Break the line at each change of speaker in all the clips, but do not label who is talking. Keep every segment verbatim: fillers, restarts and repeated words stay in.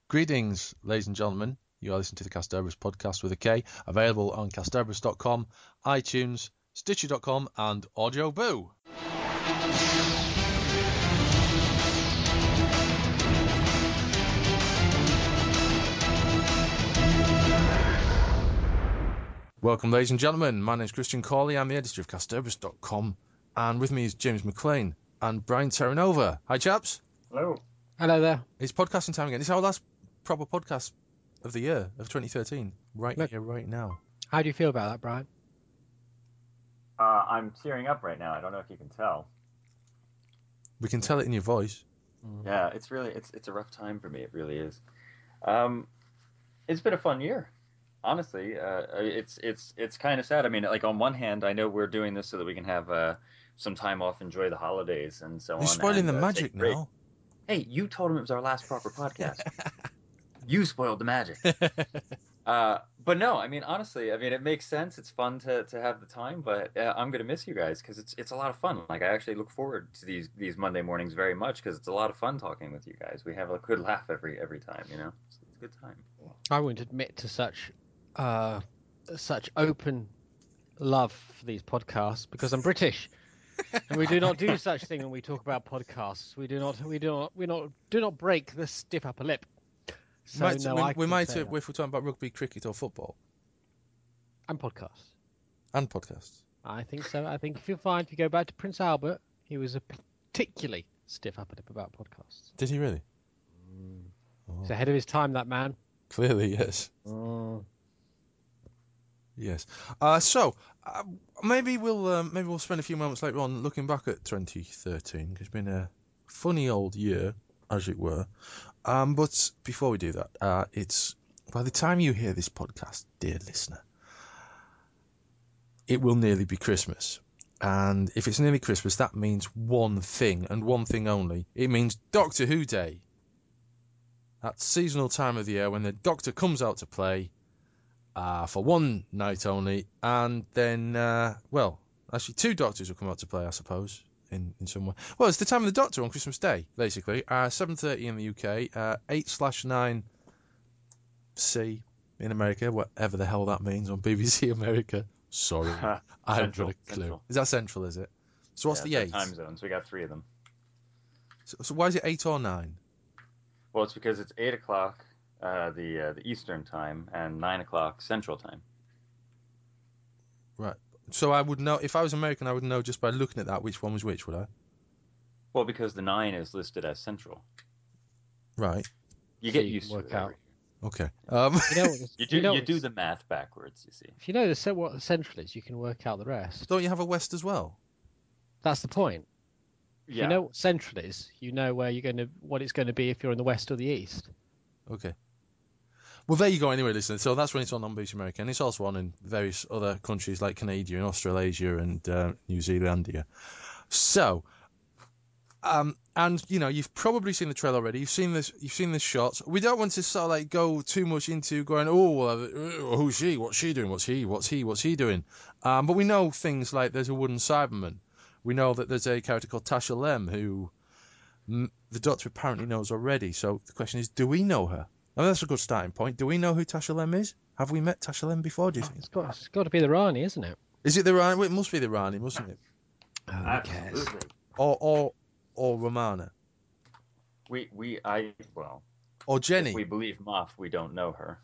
Greetings, ladies and gentlemen. You are listening to the Castorabus podcast with a K, available on castorabus dot com, iTunes, Stitcher dot com, and Audio Boo. Welcome, ladies and gentlemen. My name is Christian Cawley. I'm the editor of castorabus dot com, and with me is James McLean and Brian Terranova. Hi, chaps.
Hello.
Hello there.
It's podcasting time again. It's our last proper podcast of the year, of twenty thirteen, right
Look.
here, right now.
How do you feel about that, Brian?
Uh, I'm tearing up right now. I don't know if you can tell.
We can tell it in your voice.
Yeah, it's really it's it's a rough time for me. It really is. Um, it's been a fun year, honestly. Uh, it's it's it's kind of sad. I mean, like on one hand, I know we're doing this so that we can have uh, some time off, enjoy the holidays, and so on.
You're spoiling
and,
the
uh,
magic
take a break.
now.
Hey, you told him it was our last proper podcast. You spoiled the magic. Uh, but no, I mean, honestly, I mean, it makes sense. It's fun to, to have the time, but uh, I'm going to miss you guys because it's it's a lot of fun. Like, I actually look forward to these these Monday mornings very much because it's a lot of fun talking with you guys. We have a good laugh every every time, you know? It's, it's a good time.
I wouldn't admit to such uh, such open love for these podcasts because I'm British, and we do not do such thing when we talk about podcasts. We do not we do not we not do not break the stiff upper lip. So
might,
no,
we,
I
we
couldn't
might,
say
uh,
that.
if we're talking about rugby, cricket, or football,
And podcasts.
and podcasts.
I think so. I think if you'll find if you go back to Prince Albert, he was a particularly stiff upper lip about podcasts.
Did he really? Oh.
He's ahead of his time, that man.
Clearly, yes.
Mm.
Yes. Uh, so uh, maybe we'll um, maybe we'll spend a few moments later on looking back at twenty thirteen. It's been a funny old year, as it were. Um, but before we do that, uh, it's by the time you hear this podcast, dear listener, it will nearly be Christmas. And if it's nearly Christmas, that means one thing and one thing only. It means Doctor Who Day. That seasonal time of the year when the Doctor comes out to play uh, for one night only, and then, uh, well, actually two Doctors will come out to play, I suppose. In, in some way. Well, it's the time of the Doctor on Christmas Day, basically. Uh, seven thirty in the U K, uh, eight slash nine C in America, whatever the hell that means on B B C America. Sorry, I haven't got a clue.
Central.
Is that Central, is it? So what's
Yeah,
the
it's
eight?
our time zones. We got three of them.
So, so why is it eight or nine?
Well, it's because it's eight o'clock uh, the uh, the Eastern time and nine o'clock Central time.
Right. So I would know, if I was American, I would know just by looking at that which one was which, would I?
Well, because the nine is listed as Central.
Right.
You
So
get
you
used
can
to
work
it.
out.
Okay. Um,
You know what the,
You do
you, know
you
what
do
the-
the math backwards, you see.
If you know the, what the central is, you can work out the rest.
don't you have a West as well?
That's the point. If
Yeah.
you know what central is, you know where you're going to, what it's going to be if you're in the west or the east.
Okay. Well, there you go anyway, listeners. So that's when it's on on B B C America. And it's also on in various other countries like Canada and Australasia and uh, New Zealandia. So, um, and, you know, you've probably seen the trailer already. You've seen this You've seen this shot. We don't want to sort of like go too much into going, oh, well, uh, who's she? What's she doing? What's he? What's he? What's he doing? Um, but we know things like there's a wooden Cyberman. We know that there's a character called Tasha Lem who mm, the Doctor apparently knows already. So the question is, do we know her? I mean, that's a good starting point. Do we know who Tasha Lem is? Have we met Tasha Lem before, do you think?
It's got, it's got to be the Rani, isn't it?
Is it the Rani? Well, it must be the Rani, mustn't it?
Oh, who cares?
Absolutely.
Or or or Romana.
We we I well,
Or Jenny.
if we believe Moff, we don't know her.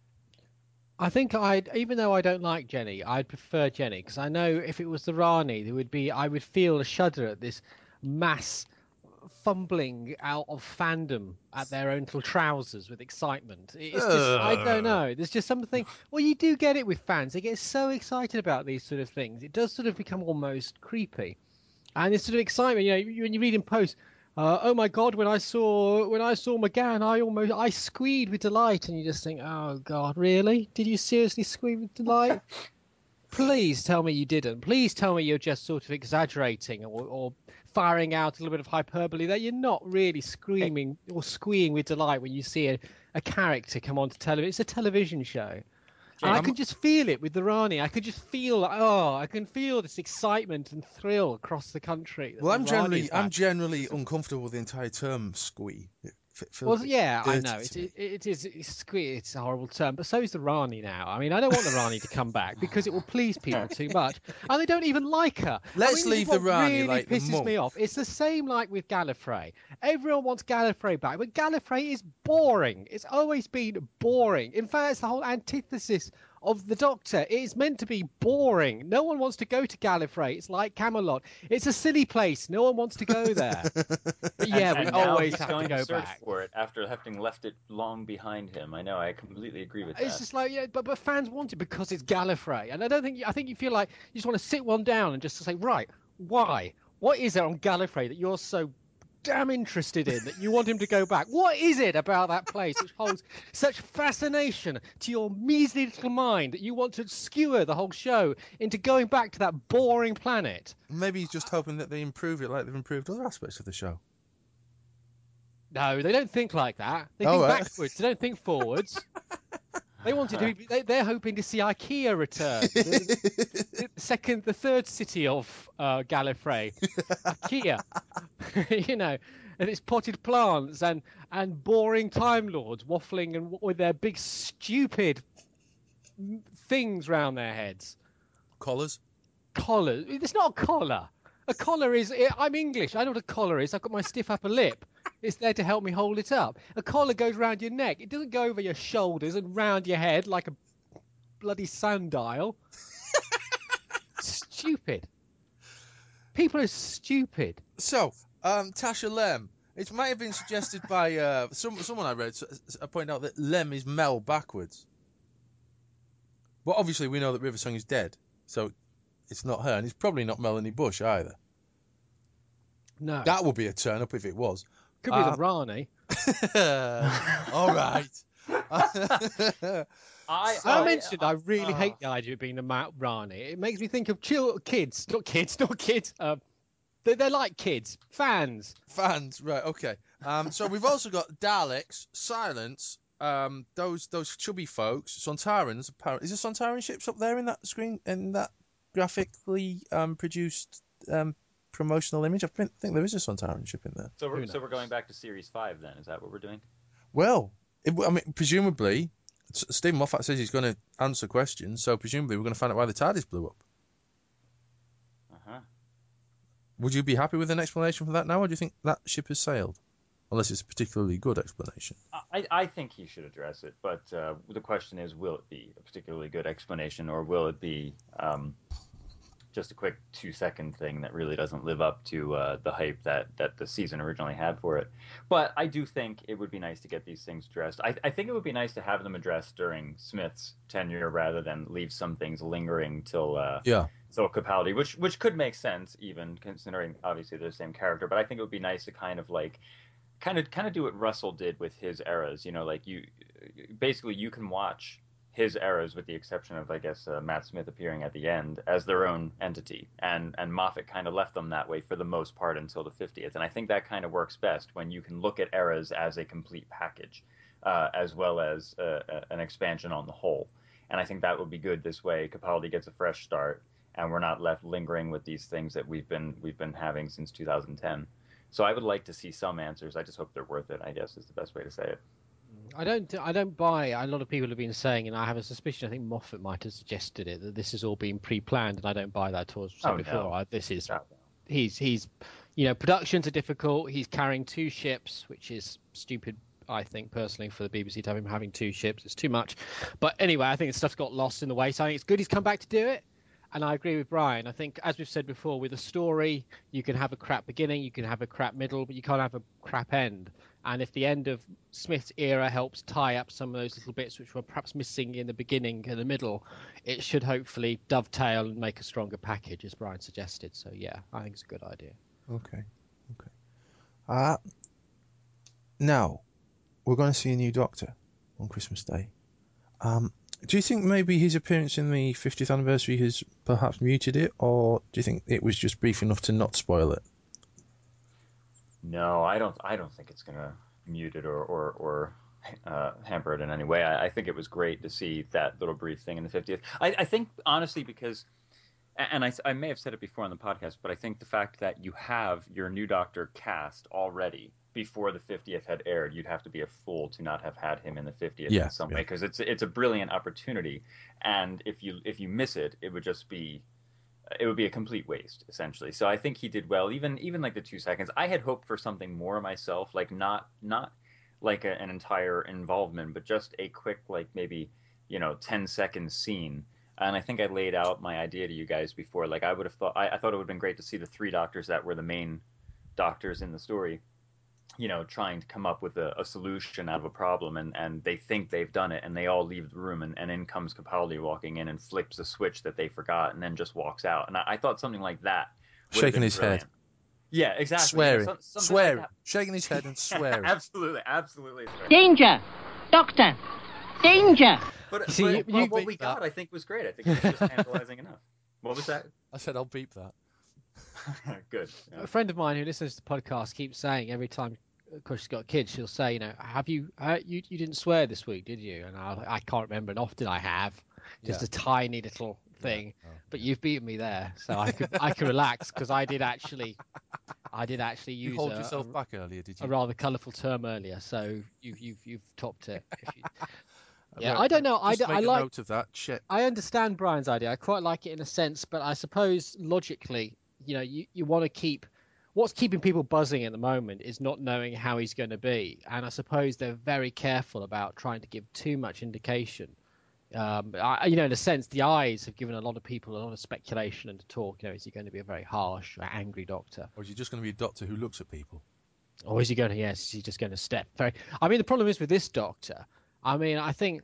I think I'd, even though I don't like Jenny, I'd prefer Jenny because I know if it was the Rani, there would be, I would feel a shudder at this mass fumbling out of fandom at their own little trousers with excitement. It's just, I don't know. There's just something. Well, you do get it with fans. They get so excited about these sort of things. It does sort of become almost creepy, and this sort of excitement. You know, you- when you read in posts. Uh, oh my God! When I saw when I saw McGann, I almost I squeed with delight, and you just think, oh God, really? Did you seriously squeed with delight? Please tell me you didn't. Please tell me you're just sort of exaggerating or, or firing out a little bit of hyperbole. That you're not really screaming or squeeing with delight when you see a, a character come onto television. It's a television show. And I
I'm-
can just feel it with the Rani. I could just feel, oh, I can feel this excitement and thrill across the country. that
Well,
the
I'm
Rani
generally
is
I'm
back.
generally uncomfortable with the entire term "squee." It F-
Well, yeah, I
dirty
know
to
it,
me.
it, it is. It's, it's a horrible term, but so is the Rani now. I mean, I don't want the Rani to come back because it will please people too much, and they don't even like her. I
Let's
mean, this is
leave the
what
Rani
really
like the
pisses
monk.
me off. It's the same like with Gallifrey. Everyone wants Gallifrey back, but Gallifrey is boring. It's always been boring. In fact, it's the whole antithesis of the Doctor. It is meant to be boring. No one wants to go to Gallifrey. It's like Camelot. It's a silly place. No one wants to go there. But yeah,
and,
we
and now
always
he's
have
going
to go
search
back.
for it after having left it long behind him. I know. I completely agree with
It's
that.
just like, yeah, but but fans want it because it's Gallifrey, and I don't think I think you feel like you just want to sit one down and just say, right, why? What is it on Gallifrey that you're so damn interested in that you want him to go back? What is it about that place which holds such fascination to your measly little mind that you want to skewer the whole show into going back to that boring planet?
Maybe he's just hoping that they improve it like they've improved other aspects of the show.
No, they don't think like that. They
Oh,
think
right.
backwards. They don't think forwards. They wanted to be. They, they're hoping to see IKEA return. The, the second, the third city of uh, Gallifrey, IKEA. You know, and it's potted plants and and boring Time Lords waffling and with their big stupid things round their heads.
Collars.
Collar. It's not a collar. A collar is. I'm English. I know what a collar is. I've got my stiff upper lip. It's there to help me hold it up. A collar goes round your neck. It doesn't go over your shoulders and round your head like a bloody sundial. Stupid. People are stupid.
So, um, Tasha Lem. It might have been suggested by uh, some someone I read. I pointed out that Lem is Mel backwards. But obviously, we know that Riversong is dead, so it's not her, and it's probably not Melanie Bush either.
No.
That would be a turn up if it was.
Could be
Uh,
the Rani.
All right.
I,
So-
I
I
mentioned I really
uh,
hate the idea of being the Mount Rani. It makes me think of chill kids, not kids, not kids. Um, they, they're like kids, fans.
Fans, right? Okay. Um, so we've also got Daleks, Silence, um, those those chubby folks, Sontarans. Apparently, is there Sontaran ships up there in that screen in that graphically um, produced um, promotional image? I think, think there is a Sontaran ship in there.
So we're
Who
so we're
knows?
going back to series five then. Is that what we're doing?
Well, it, I mean, presumably, S- Stephen Moffat says he's going to answer questions, so presumably we're going to find out why the TARDIS blew up.
Uh huh.
Would you be happy with an explanation for that now, or do you think that ship has sailed? Unless it's a particularly good explanation.
I, I think he should address it, but uh, the question is, will it be a particularly good explanation, or will it be um, just a quick two-second thing that really doesn't live up to uh, the hype that, that the season originally had for it? But I do think it would be nice to get these things addressed. I, I think it would be nice to have them addressed during Smith's tenure rather than leave some things lingering till uh,
Yeah.
till Capaldi, which which could make sense even considering obviously they're the same character. But I think it would be nice to kind of like kind of kind of do what Russell did with his eras. You know, like you basically you can watch his eras with the exception of I guess uh, Matt Smith appearing at the end as their own entity, and and Moffat kind of left them that way for the most part until the fiftieth. And I think that kind of works best when you can look at eras as a complete package, uh, as well as uh, an expansion on the whole. And I think that would be good. This way, Capaldi gets a fresh start, and we're not left lingering with these things that we've been we've been having since two thousand ten. So I would like to see some answers. I just hope they're worth it, I guess is the best way to say it.
I don't. I don't buy. A lot of people have been saying, and I have a suspicion. I think Moffat might have suggested it that this has all been pre-planned, and I don't buy that at all. As I said
Oh,
before,
no.
I, this is
No.
he's he's you know productions are difficult. He's carrying two ships, which is stupid. I think personally for the B B C to have him having two ships, it's too much. But anyway, I think stuff's got lost in the way. So I think it's good he's come back to do it. And I agree with Brian. I think, as we've said before, with a story, you can have a crap beginning, you can have a crap middle, but you can't have a crap end. And if the end of Smith's era helps tie up some of those little bits which were perhaps missing in the beginning and the middle, it should hopefully dovetail and make a stronger package, as Brian suggested. So, yeah, I think it's a good idea.
Okay. Okay. Uh, now, we're going to see a new Doctor on Christmas Day. Um, do you think maybe his appearance in the fiftieth anniversary has perhaps muted it, or do you think it was just brief enough to not spoil it?
No, I don't. I don't think it's going to mute it or or, or uh, hamper it in any way. I, I think it was great to see that little brief thing in the fiftieth. I, I think honestly because, and I, I may have said it before on the podcast, but I think the fact that you have your new Doctor cast already before the fiftieth had aired. You'd have to be a fool to not have had him in the fiftieth
Yeah,
in some
yeah.
way, because it's it's a brilliant opportunity, and if you if you miss it, it would just be it would be a complete waste, essentially. So I think he did well, even even like the two seconds. I had hoped for something more myself, like not not like a, an entire involvement, but just a quick, like maybe you know ten second scene. And I think I laid out my idea to you guys before. Like I would have thought, I, I thought it would have been great to see the three doctors that were the main doctors in the story, you know, trying to come up with a, a solution out of a problem, and, and they think they've done it, and they all leave the room, and, and in comes Capaldi walking in and flips a switch that they forgot, and then just walks out. And I, I thought something like that would have
Shaking
been
his
brilliant.
head.
Yeah, exactly.
Swearing.
You know, some, something
swearing.
like that.
Shaking his head and swearing.
absolutely, absolutely. Swearing.
Danger! Doctor! Danger!
But,
See,
but,
you-
well,
you
what we
beat that.
got, I think, was great. I think it was just tantalizing enough. What was that?
I said I'll beep that.
Good. Yeah.
A friend of mine who listens to the podcast keeps saying every time, of course, she's got kids, she'll say, you know, have you, uh, you, you didn't swear this week, did you? And I, I can't remember, and often I have, just
Yeah.
a tiny little thing.
Oh,
But you've beaten me there, so I could, I can relax because I did actually, I did actually
you
use
hold
a,
yourself
a,
back earlier, did you?
a rather colourful term earlier. So you've, you've, you've topped it. If you... Yeah,
Right,
I don't know. I,
Just
d-
make
I
a
like.
note of that. Shit.
I understand Brian's idea. I quite like it in a sense, but I suppose logically, you know, you, you want to keep what's keeping people buzzing at the moment is not knowing how he's going to be. And I suppose they're very careful about trying to give too much indication. Um, I, you know, in a sense, the eyes have given a lot of people a lot of speculation and talk. You know, is he going to be a very harsh, or angry doctor?
Or is he just going to be a doctor who looks at people?
Or is he going to, yes, is he just going to step very. I mean, the problem is with this doctor, I mean, I think.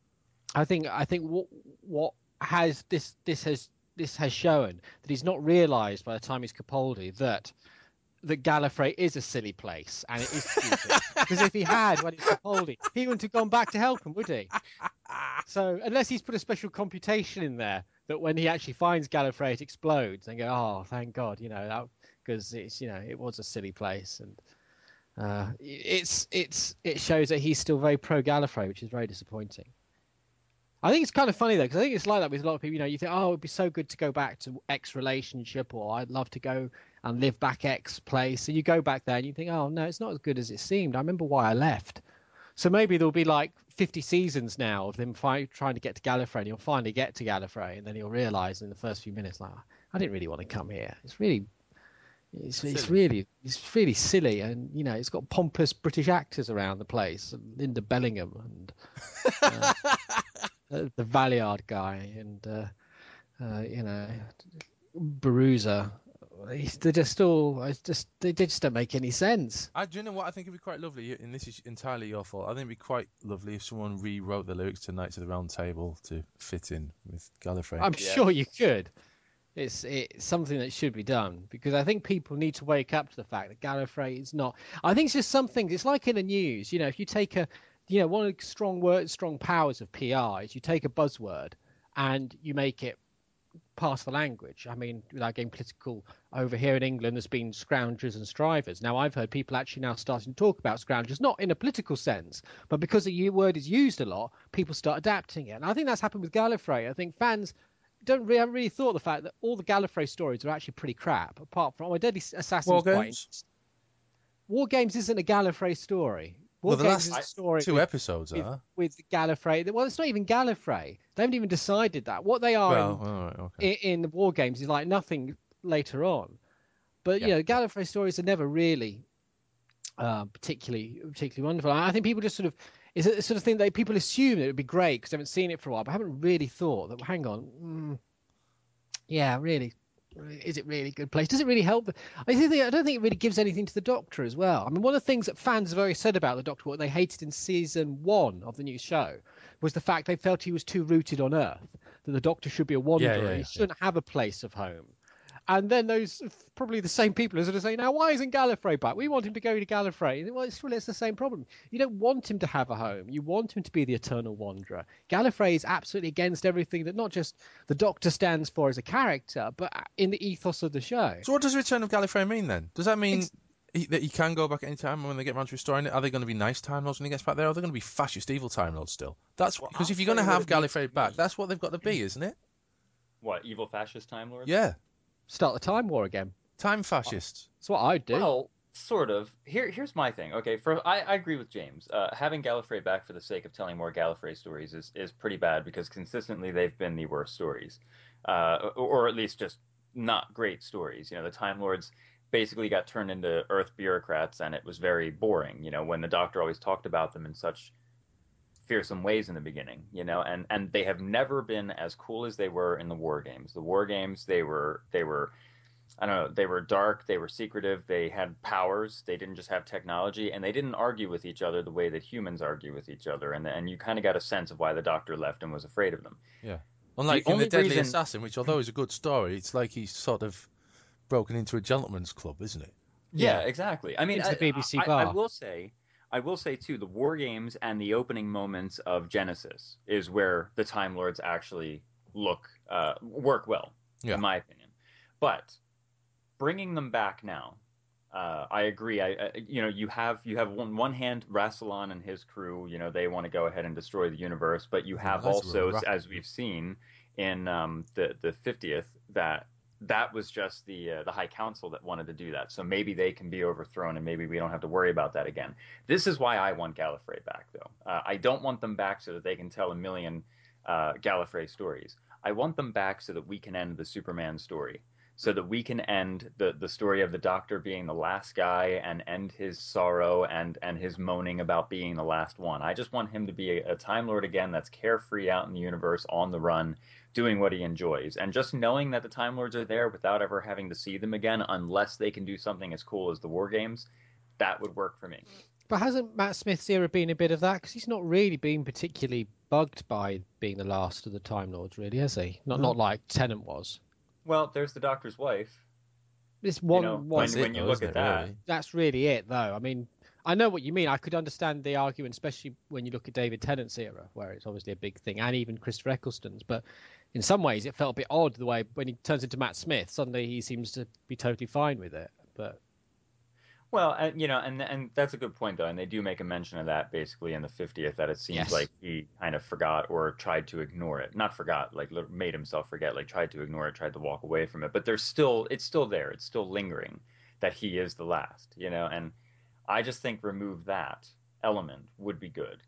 I think I think what what has this this has this has shown that he's not realised by the time he's Capaldi that that Gallifrey is a silly place and it is stupid. Because if he had when he's Capaldi, he wouldn't have gone back to help him, would he? So unless he's put a special computation in there that when he actually finds Gallifrey it explodes and go, oh thank God, you know, because it's you know it was a silly place and uh, it's it's it shows that he's still very pro Gallifrey, which is very disappointing. I think it's kind of funny though, because I think it's like that with a lot of people. You know, you think, oh, it'd be so good to go back to X relationship, or I'd love to go and live back X place. And you go back there and you think, oh no, it's not as good as it seemed. I remember why I left. So maybe there'll be like fifty seasons now of him fi- trying to get to Gallifrey, and he'll finally get to Gallifrey, and then he'll realise in the first few minutes, like, I didn't really want to come here. It's really, it's, it's really, it's really silly, and you know, it's got pompous British actors around the place, and Linda Bellingham and. Uh, the Valliard guy and uh, uh, you know Baruza, they're just all it's just they just don't make any sense.
I do you know what I think it'd be quite lovely, and this is entirely your fault. I think it'd be quite lovely if someone rewrote the lyrics to Knights of the Round Table to fit in with Gallifrey.
I'm
Yeah.
sure you could. It's it's something that should be done because I think people need to wake up to the fact that Gallifrey is not. I think it's just something. It's like in the news. You know, if you take a you know, one of the strong words, strong powers of P R is you take a buzzword and you make it part of the language. I mean, without getting political, over here in England, there's been scroungers and strivers. Now, I've heard people actually now starting to talk about scroungers, not in a political sense, but because the word is used a lot, people start adapting it. And I think that's happened with Gallifrey. I think fans don't really, haven't really thought the fact that all the Gallifrey stories are actually pretty crap, apart from, well, Deadly Assassin
War
quite
Games?
interesting. War Games isn't a Gallifrey story. War
Well, the
Games
last
is a story
Two
with,
episodes
with,
are.
with Gallifrey. Well, it's not even Gallifrey. They haven't even decided that. What they are
Well,
in,
all right, okay.
in, in the War Games is like nothing later on. But
Yeah.
you know, Gallifrey stories are never really uh, particularly particularly wonderful. I think people just sort of it's a sort of thing that people assume that it would be great because they haven't seen it for a while, but haven't really thought that. Hang on, mm, yeah, really. Is it really a good place? Does it really help? I think I don't think it really gives anything to the Doctor as well. I mean, one of the things that fans have always said about the Doctor, what they hated in season one of the new show, was the fact they felt he was too rooted on Earth. That the Doctor should be a wanderer.
Yeah, yeah,
He
yeah.
shouldn't have a place of home. And then those probably the same people are sort of saying, now why isn't Gallifrey back? We want him to go to Gallifrey. Well, it's, well, it's the same problem. You don't want him to have a home. You want him to be the eternal wanderer. Gallifrey is absolutely against everything that not just the Doctor stands for as a character, but in the ethos of the show.
So what does Return of Gallifrey mean then? Does that mean
It's-
he, that he can go back at any time when they get around to restoring it? Are they going to be nice Time Lords when he gets back there? Or are they going to be fascist evil Time Lords still? That's
Well,
because
I'll
if you're going to
tell you
have
what it means
Gallifrey
to
back,
me.
that's what they've got to be, isn't it?
What, evil fascist Time Lords?
Yeah,
Start the Time War again.
time fascists.
That's what I'd do.
Well, Sort of. Here, here's my thing. Okay, for I, I agree with James. Uh, having Gallifrey back for the sake of telling more Gallifrey stories is, is pretty bad because consistently they've been the worst stories, uh, or, or at least just not great stories. You know, the Time Lords basically got turned into Earth bureaucrats, and it was very boring. You know, when the Doctor always talked about them in such fearsome ways in the beginning. You know, and and they have never been as cool as they were in the War Games. The War Games, they were they were I don't know, they were dark, they were secretive, they had powers, they didn't just have technology, and they didn't argue with each other the way that humans argue with each other. And and you kind of got a sense of why the Doctor left and was afraid of them.
Yeah.
The
Unlike in The
only
Deadly
reason,
Assassin, which although is a good story, it's like he's sort of broken into a gentleman's club, isn't it?
yeah,
Yeah.
exactly. I mean,
Into
I,
the B B C
I, I
bar.
will say, I will say too, the War Games and the opening moments of Genesis is where the Time Lords actually look uh, work well,
Yeah.
in my opinion. But bringing them back now, uh, I agree. I, I, you know, you have you have one one hand Rassilon and his crew. You know, they want to go ahead and destroy the universe, but you
The
have
lads were
also,
rough.
as we've seen in um, the the fiftieth, that that was just the uh, the High Council that wanted to do that. So maybe they can be overthrown, and maybe we don't have to worry about that again. This is why I want Gallifrey back, though. Uh, I don't want them back so that they can tell a million uh, Gallifrey stories. I want them back so that we can end the Superman story, so that we can end the the story of the Doctor being the last guy and end his sorrow and and his moaning about being the last one. I just want him to be a, a Time Lord again that's carefree out in the universe on the run, doing what he enjoys. And just knowing that the Time Lords are there without ever having to see them again, unless they can do something as cool as the War Games, that would work for me.
But hasn't Matt Smith's era been a bit of that? Because he's not really been particularly bugged by being the last of the Time Lords, really, has he? Not
No.
not like Tennant was.
Well, there's the Doctor's wife.
This
You know,
one one
That's
when
it,
when you
though,
look
isn't
at
it,
that,
really?
that's really it, though. I mean, I know what you mean. I could understand the argument, especially when you look at David Tennant's era, where it's obviously a big thing, and even Christopher Eccleston's. But in some ways, it felt a bit odd the way when he turns into Matt Smith, suddenly he seems to be totally fine with it. But
well, and, you know, and and that's a good point though, and they do make a mention of that basically in the fiftieth that it seems
yes,
like he kind of forgot or tried to ignore it. Not forgot, like li- made himself forget, like tried to ignore it, tried to walk away from it. But there's still, it's still there. It's still lingering that he is the last, you know. And I just think remove that element would be good.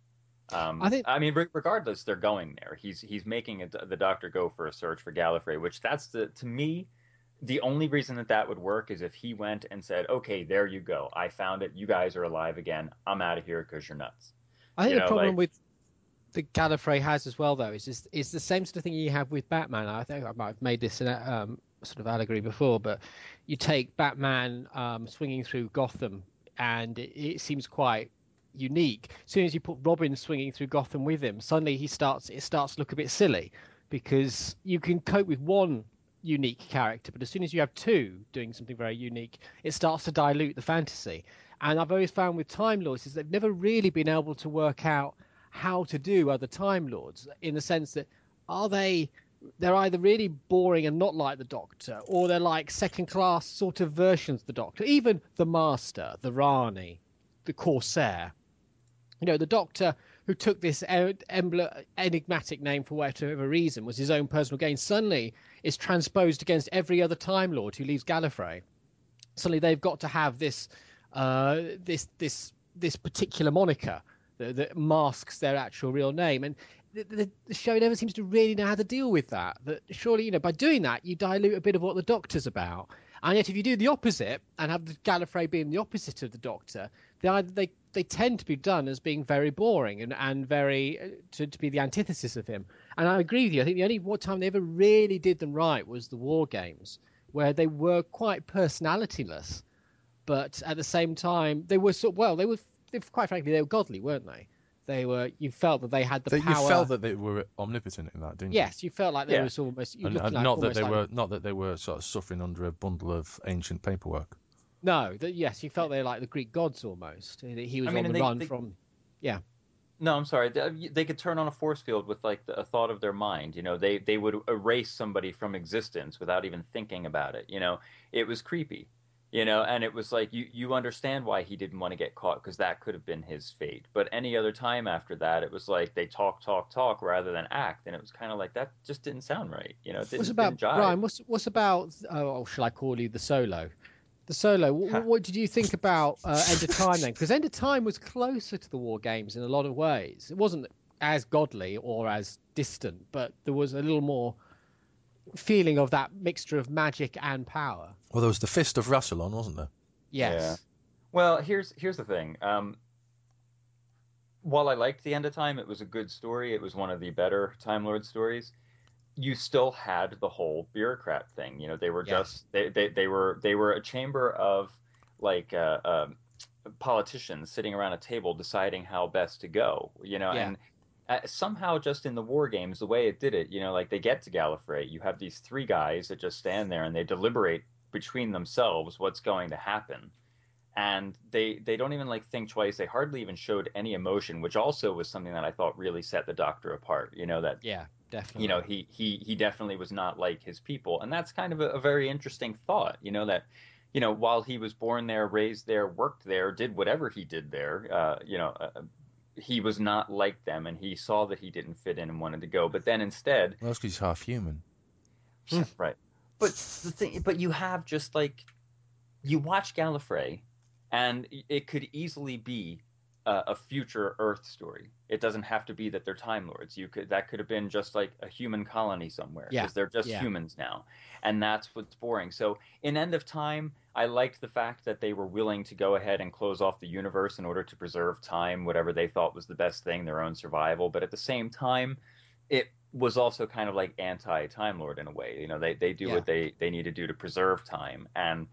I
Um,
think
I mean, re- regardless, they're going there. He's he's making it, the Doctor go for a search for Gallifrey, which that's the to me the only reason that that would work is if he went and said, "Okay, there you go. I found it. You guys are alive again. I'm out of here because you're nuts."
I
You
think the
know,
problem
like,
with the Gallifrey has as well, though, is is, is the same sort of thing you have with Batman. I think I might have made this an um, sort of allegory before, but you take Batman um, swinging through Gotham, and it, it seems quite unique. As soon as you put Robin swinging through Gotham with him, suddenly he starts it starts to look a bit silly, because you can cope with one unique character, but as soon as you have two doing something very unique, it starts to dilute the fantasy. And I've always found with Time Lords is they've never really been able to work out how to do other Time Lords, in the sense that are they they're either really boring and not like the Doctor, or they're like second class sort of versions of the Doctor. Even the Master, the Rani, the Corsair. You know, the Doctor, who took this emblem, enigmatic name for whatever reason, was his own personal gain, suddenly is transposed against every other Time Lord who leaves Gallifrey. Suddenly they've got to have this uh, this this this particular moniker that, that masks their actual real name, and the, the, the show never seems to really know how to deal with that. That surely, you know, by doing that, you dilute a bit of what the Doctor's about. And yet, if you do the opposite and have the Gallifrey being the opposite of the Doctor, they either they they tend to be done as being very boring and and very uh, to, to be the antithesis of him. And I agree with you. I think the only one time they ever really did them right was the War Games, where they were quite personalityless, but at the same time they were so well they were they, quite frankly they were godly, weren't they? They were, you felt that they had the
That
power.
you felt that they were omnipotent in that, didn't you?
Yes, you felt like they
yeah,
were sort of almost you
And,
looking
and
like
not that
almost
they
like
were not that they were sort of suffering under a bundle of ancient paperwork.
no that yes you felt they were like the Greek gods almost. He was
I mean,
on the
and they,
run
they
from yeah.
no, I'm sorry. They, they could turn on a force field with like the, a thought of their mind. You know, they they would erase somebody from existence without even thinking about it. You know, it was creepy. You know, and it was like you you understand why he didn't want to get caught because that could have been his fate. But any other time after that, it was like they talk, talk, talk rather than act, and it was kind of like that just didn't sound right. You know, it
What's
didn't
about
didn't jive.
Brian? What's what's about? Oh, shall I call you the Solo? The Solo. What, what did you think about uh, End of Time then? Because End of Time was closer to the War Games in a lot of ways. It wasn't as godly or as distant, but there was a little more feeling of that mixture of magic and power.
Well, there was the Fist of Rassilon, wasn't there?
Yes.
Yeah. Well, here's here's the thing. Um, while I liked the End of Time, it was a good story. It was one of the better Time Lord stories. You still had the whole bureaucrat thing. You know, they were
Yes.
just they, they they were they were a chamber of like uh, uh, politicians sitting around a table deciding how best to go. You know,
Yeah.
and uh, somehow just in the war games, the way it did it, you know, like they get to Gallifrey, you have these three guys that just stand there and they deliberate between themselves what's going to happen. And they they don't even like think twice. They hardly even showed any emotion, which also was something that I thought really set the Doctor apart. You know that
Yeah, definitely.
you know he he he definitely was not like his people, and that's kind of a, a very interesting thought. You know that you know while he was born there, raised there, worked there, did whatever he did there, uh, you know. Uh, he was not like them, and he saw that he didn't fit in and wanted to go. But then instead,
Well, that's because he's half human.
right? But the thing, but you have just like you watch Gallifrey, and it could easily be a, a future Earth story. It doesn't have to be that they're Time Lords. You could that could have been just like a human colony somewhere
Yeah,
because they're just
yeah.
humans now, and that's what's boring. So in End of Time, I liked the fact that they were willing to go ahead and close off the universe in order to preserve time, whatever they thought was the best thing, their own survival. But at the same time, it was also kind of like anti-Time Lord in a way. You know, they they do
Yeah.
what they they need to do to preserve time, and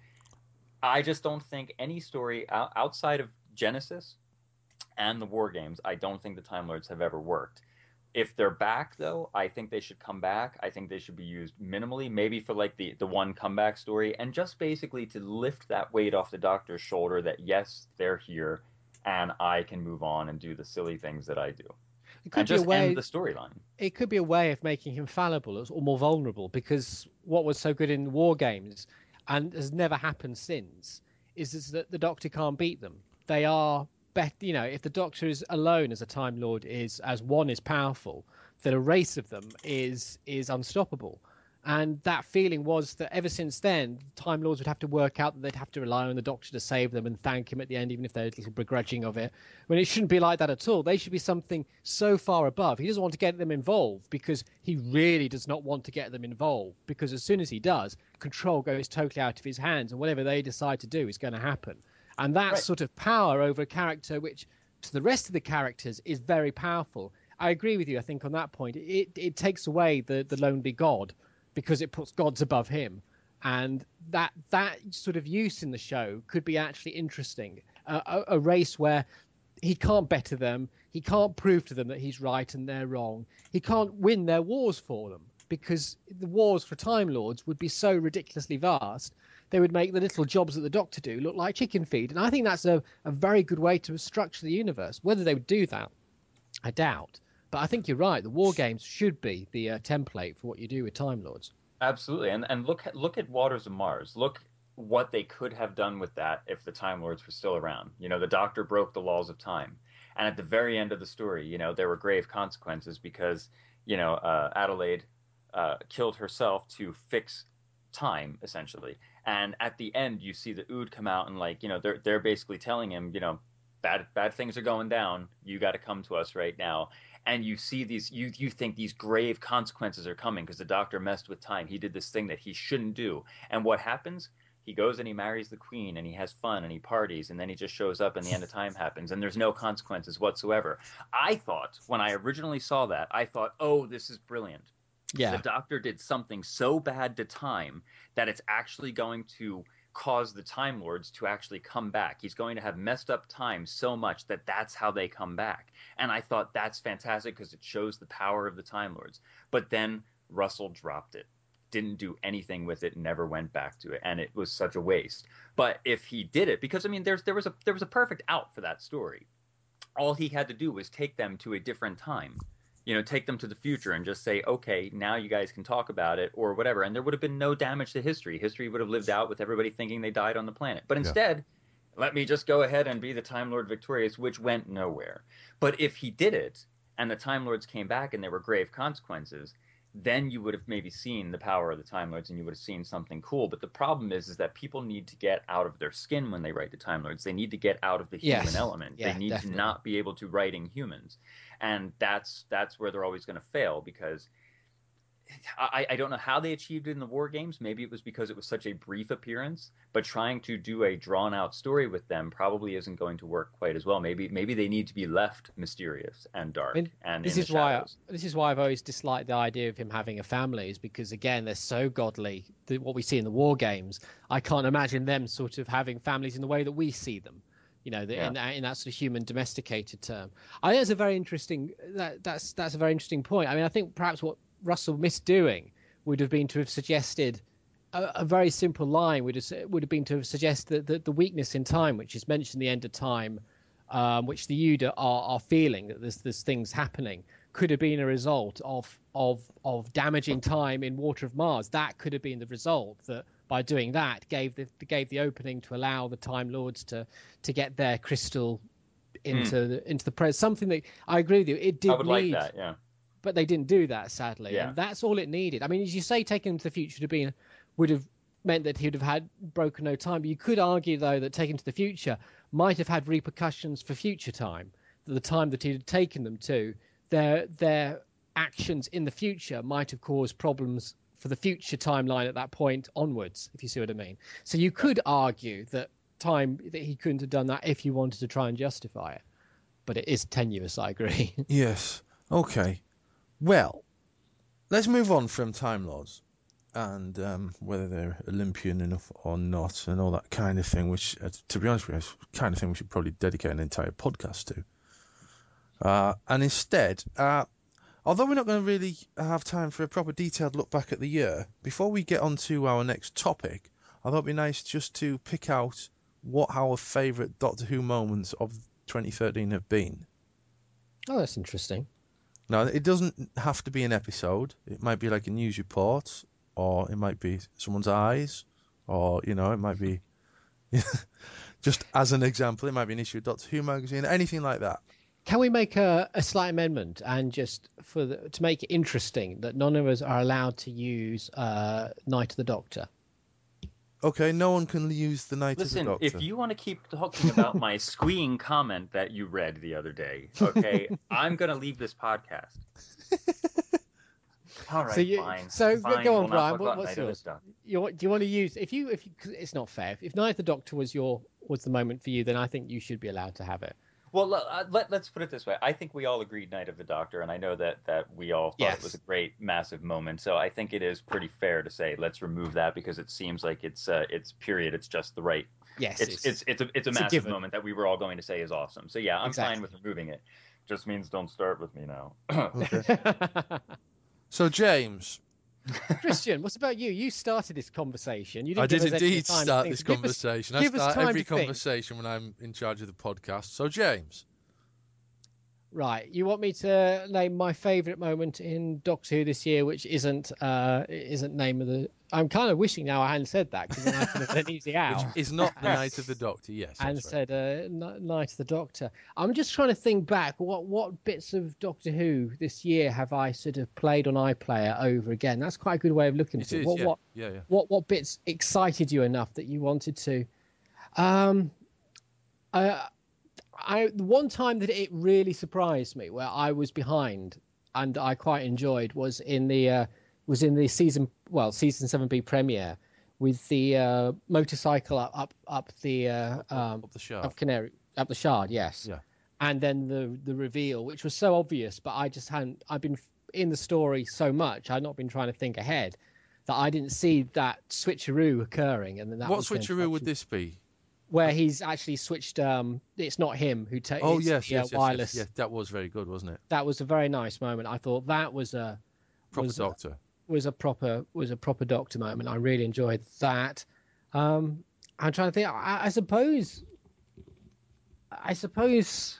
I just don't think any story outside of Genesis and the War Games, I don't think the Time Lords have ever worked. If they're back, though, I think they should come back. I think they should be used minimally, maybe for like the, the one comeback story, and just basically to lift that weight off the Doctor's shoulder that, yes, they're here, and I can move on and do the silly things that I do.
It could
And
be a
just
way.
end the storyline.
It could be a way of making him fallible or more vulnerable, because what was so good in War Games and has never happened since is, is that the Doctor can't beat them. They are bet you know, if the Doctor is alone as a Time Lord is as one is powerful, then a race of them is is unstoppable. And that feeling was that ever since then, Time Lords would have to work out that they'd have to rely on the Doctor to save them and thank him at the end, even if they're a little begrudging of it. When it shouldn't be like that at all. They should be something so far above. He doesn't want to get them involved because he really does not want to get them involved. Because as soon as he does, control goes totally out of his hands, and whatever they decide to do is going to happen. And that
Right.
sort of power over a character, which to the rest of the characters is very powerful. I agree with you, I think, on that point. It it takes away the, the lonely god, because it puts gods above him, and that that sort of use in the show could be actually interesting. Uh, a, a race where he can't better them, he can't prove to them that he's right and they're wrong, he can't win their wars for them, because the wars for Time Lords would be so ridiculously vast, they would make the little jobs that the Doctor do look like chicken feed. And I think that's a, a very good way to structure the universe. Whether they would do that, I doubt. But I think you're right. The War Games should be the uh, template for what you do with Time Lords.
Absolutely, and and look at look at Waters of Mars. Look what they could have done with that if the Time Lords were still around. You know, the Doctor broke the laws of time, and at the very end of the story, you know, there were grave consequences because you know uh, Adelaide uh, killed herself to fix time, essentially. And at the end, you see the Ood come out and like you know they're they're basically telling him, you know, bad bad things are going down. You got to come to us right now. And you see these you you think these grave consequences are coming because the Doctor messed with time. He did this thing that he shouldn't do. And what happens? He goes and he marries the queen and he has fun and he parties and then he just shows up and the end of time happens and there's no consequences whatsoever. I thought when I originally saw that, I thought, oh, this is brilliant.
Yeah.
The Doctor did something so bad to time that it's actually going to cause the Time Lords to actually come back. He's going to have messed up time so much that that's how they come back. And I thought that's fantastic because it shows the power of the Time Lords. But then Russell dropped it, didn't do anything with it, never went back to it, and it was such a waste. But if he did it, because I mean, there's there was a there was a perfect out for that story. All he had to do was take them to a different time. You know, take them to the future and just say, okay, now you guys can talk about it or whatever. And there would have been no damage to history. History would have lived out with everybody thinking they died on the planet. But instead, yeah. let me just go ahead and be the Time Lord victorious, which went nowhere. But if he did it and the Time Lords came back and there were grave consequences, then you would have maybe seen the power of the Time Lords and you would have seen something cool. But the problem is, is that people need to get out of their skin when they write the Time Lords. They need to get out of the human
Yes.
element.
Yeah,
they need
definitely.
to not be able to write in humans. And that's that's where they're always going to fail, because I, I don't know how they achieved it in the War Games. Maybe it was because it was such a brief appearance, but trying to do a drawn-out story with them probably isn't going to work quite as well. Maybe maybe they need to be left mysterious and dark.
I mean,
and
this
in
is
the
why
shadows.
this is why I've always disliked the idea of him having a family, is because again they're so godly. The, what we see in the War Games, I can't imagine them sort of having families in the way that we see them. You know, the,
Yeah.
in, in that sort of human domesticated term. I think that's a very interesting. That, that's that's a very interesting point. I mean, I think perhaps what Russell missed doing would have been to have suggested a, a very simple line. Would have would have been to have suggested that the, the weakness in time, which is mentioned the end of time, um, which the Yuda are, are feeling that there's there's things happening, could have been a result of of of damaging time in Water of Mars. That could have been the result, that by doing that gave the gave the opening to allow the Time Lords to to get their crystal into
Mm.
the into the present. Something that I agree with you. It did
I would
need,
like that, yeah.
but they didn't do that, sadly.
Yeah.
And that's all it needed. I mean, as you say, taking him to the future to be would have meant that he would have had broken no time. But you could argue, though, that taking him to the future might have had repercussions for future time. That the time that he had taken them to, their their actions in the future might have caused problems for the future timeline at that point onwards, if you see what I mean. So you could argue that time that he couldn't have done that if you wanted to try and justify it. But it is tenuous, I agree.
Yes. Okay. Well, let's move on from Time Lords and um, whether they're Olympian enough or not and all that kind of thing, which, uh, to be honest with you, is the kind of thing we should probably dedicate an entire podcast to. Uh, and instead, uh, although we're not going to really have time for a proper detailed look back at the year, before we get on to our next topic, I thought it'd be nice just to pick out what our favourite Doctor Who moments of twenty thirteen have been.
Oh, that's interesting.
Now, it doesn't have to be an episode. It might be like a news report, or it might be someone's eyes, or, you know, it might be, just as an example, it might be an issue of Doctor Who magazine, anything like that.
Can we make a, a slight amendment, and just for the, to make it interesting, that none of us are allowed to use uh, Night of the Doctor?
Okay, no one can use the Night
Listen,
of the Doctor.
if you want to keep talking about my squeeing comment that you read the other day, okay, I'm going to leave this podcast. All right,
So you-
fine.
so
fine.
go on,
we'll not
Brian,
talk
what-
about
what's
Night of the
yours?
Doctor.
You, do you want to use, if you if you, 'cause it's not fair. If Night of the Doctor was your was the moment for you, then I think you should be allowed to have it.
Well, let, uh, let, let's put it this way. I think we all agreed Night of the Doctor, and I know that, that we all thought
Yes.
it was a great, massive moment. So I think it is pretty fair to say let's remove that, because it seems like it's uh, it's period. It's just the right.
Yes,
It's it's it's a it's a
it's a
massive
given.
moment that we were all going to say is awesome. So yeah, I'm
Exactly.
fine with removing it. Just means don't start with me now.
Okay. So, James,
Christian, what's about you? You started this conversation. You didn't
I
give
did
us any
indeed
time to
start
think.
this
Give us-
conversation.
give
I
us
start
time
every
to think.
conversation when I'm in charge of the podcast. So, James,
Right, you want me to name my favourite moment in Doctor Who this year, which isn't uh isn't name of the. I'm kind of wishing now I hadn't said that, because then I could have been easy out.
which is not the Night of the Doctor, yes.
And
that's right.
said uh, N- Night of the Doctor. I'm just trying to think back. What what bits of Doctor Who this year have I sort of played on iPlayer over again? That's quite a good way of looking
It
at it.
is,
What
yeah.
what
yeah, yeah.
what what bits excited you enough that you wanted to? Um, I, I the one time that it really surprised me, where I was behind and I quite enjoyed, was in the uh, was in the season well season seven B premiere, with the uh, motorcycle up up, up the uh,
Up,
um,
up the shaft.
up Canary up the Shard, yes.
Yeah.
And then the the reveal, which was so obvious, but I just hadn't. I've been in the story so much. I'd not been trying to think ahead, that I didn't see that switcheroo occurring. And then that
What
was going to
switcheroo would
actually-
this be?
where he's actually switched. Um, it's not him who takes.
Oh,
it's
yes,
the, uh,
yes, yes,
wireless.
yes. Yeah, that was very good, wasn't it?
That was a very nice moment. I thought that was a
Proper
was,
Doctor.
was a proper was a proper Doctor moment. I really enjoyed that. Um, I'm trying to think. I, I suppose. I suppose.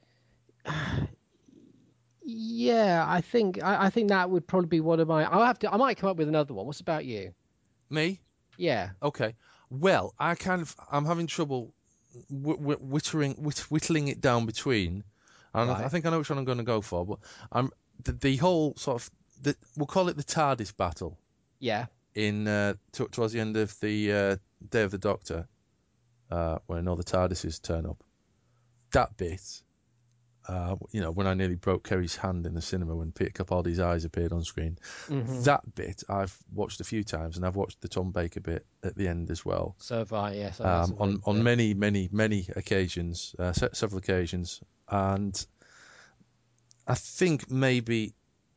Yeah, I think I, I think that would probably be one of my. I'll have to. I might come up with another one. What's about you?
Me?
Yeah.
Okay. Well, I kind of I'm having trouble w- w- whittling whitt- whittling it down between, and I, I
Right.
think I know which one I'm going to go for. But I'm the, the whole sort of the we'll call it the TARDIS battle
Yeah.
in uh, t- towards the end of the uh, Day of the Doctor, uh, when all the TARDISes turn up. That bit, uh, you know, when I nearly broke Kerry's hand in the cinema when Peter Capaldi's eyes appeared on screen.
Mm-hmm.
That bit I've watched a few times, and I've watched the Tom Baker bit at the end as well.
So have I, yes.
Um, on on many, many, many occasions, uh, se- several occasions, and I think maybe,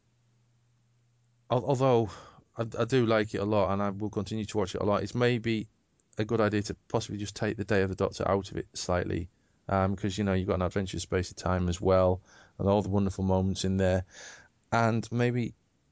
al- although I, I do like it a lot, and I will continue to watch it a lot, it's maybe a good idea to possibly just take the Day of the Doctor out of it slightly, because um, you know you've got an adventure space of time as well, and all the wonderful moments in there, and maybe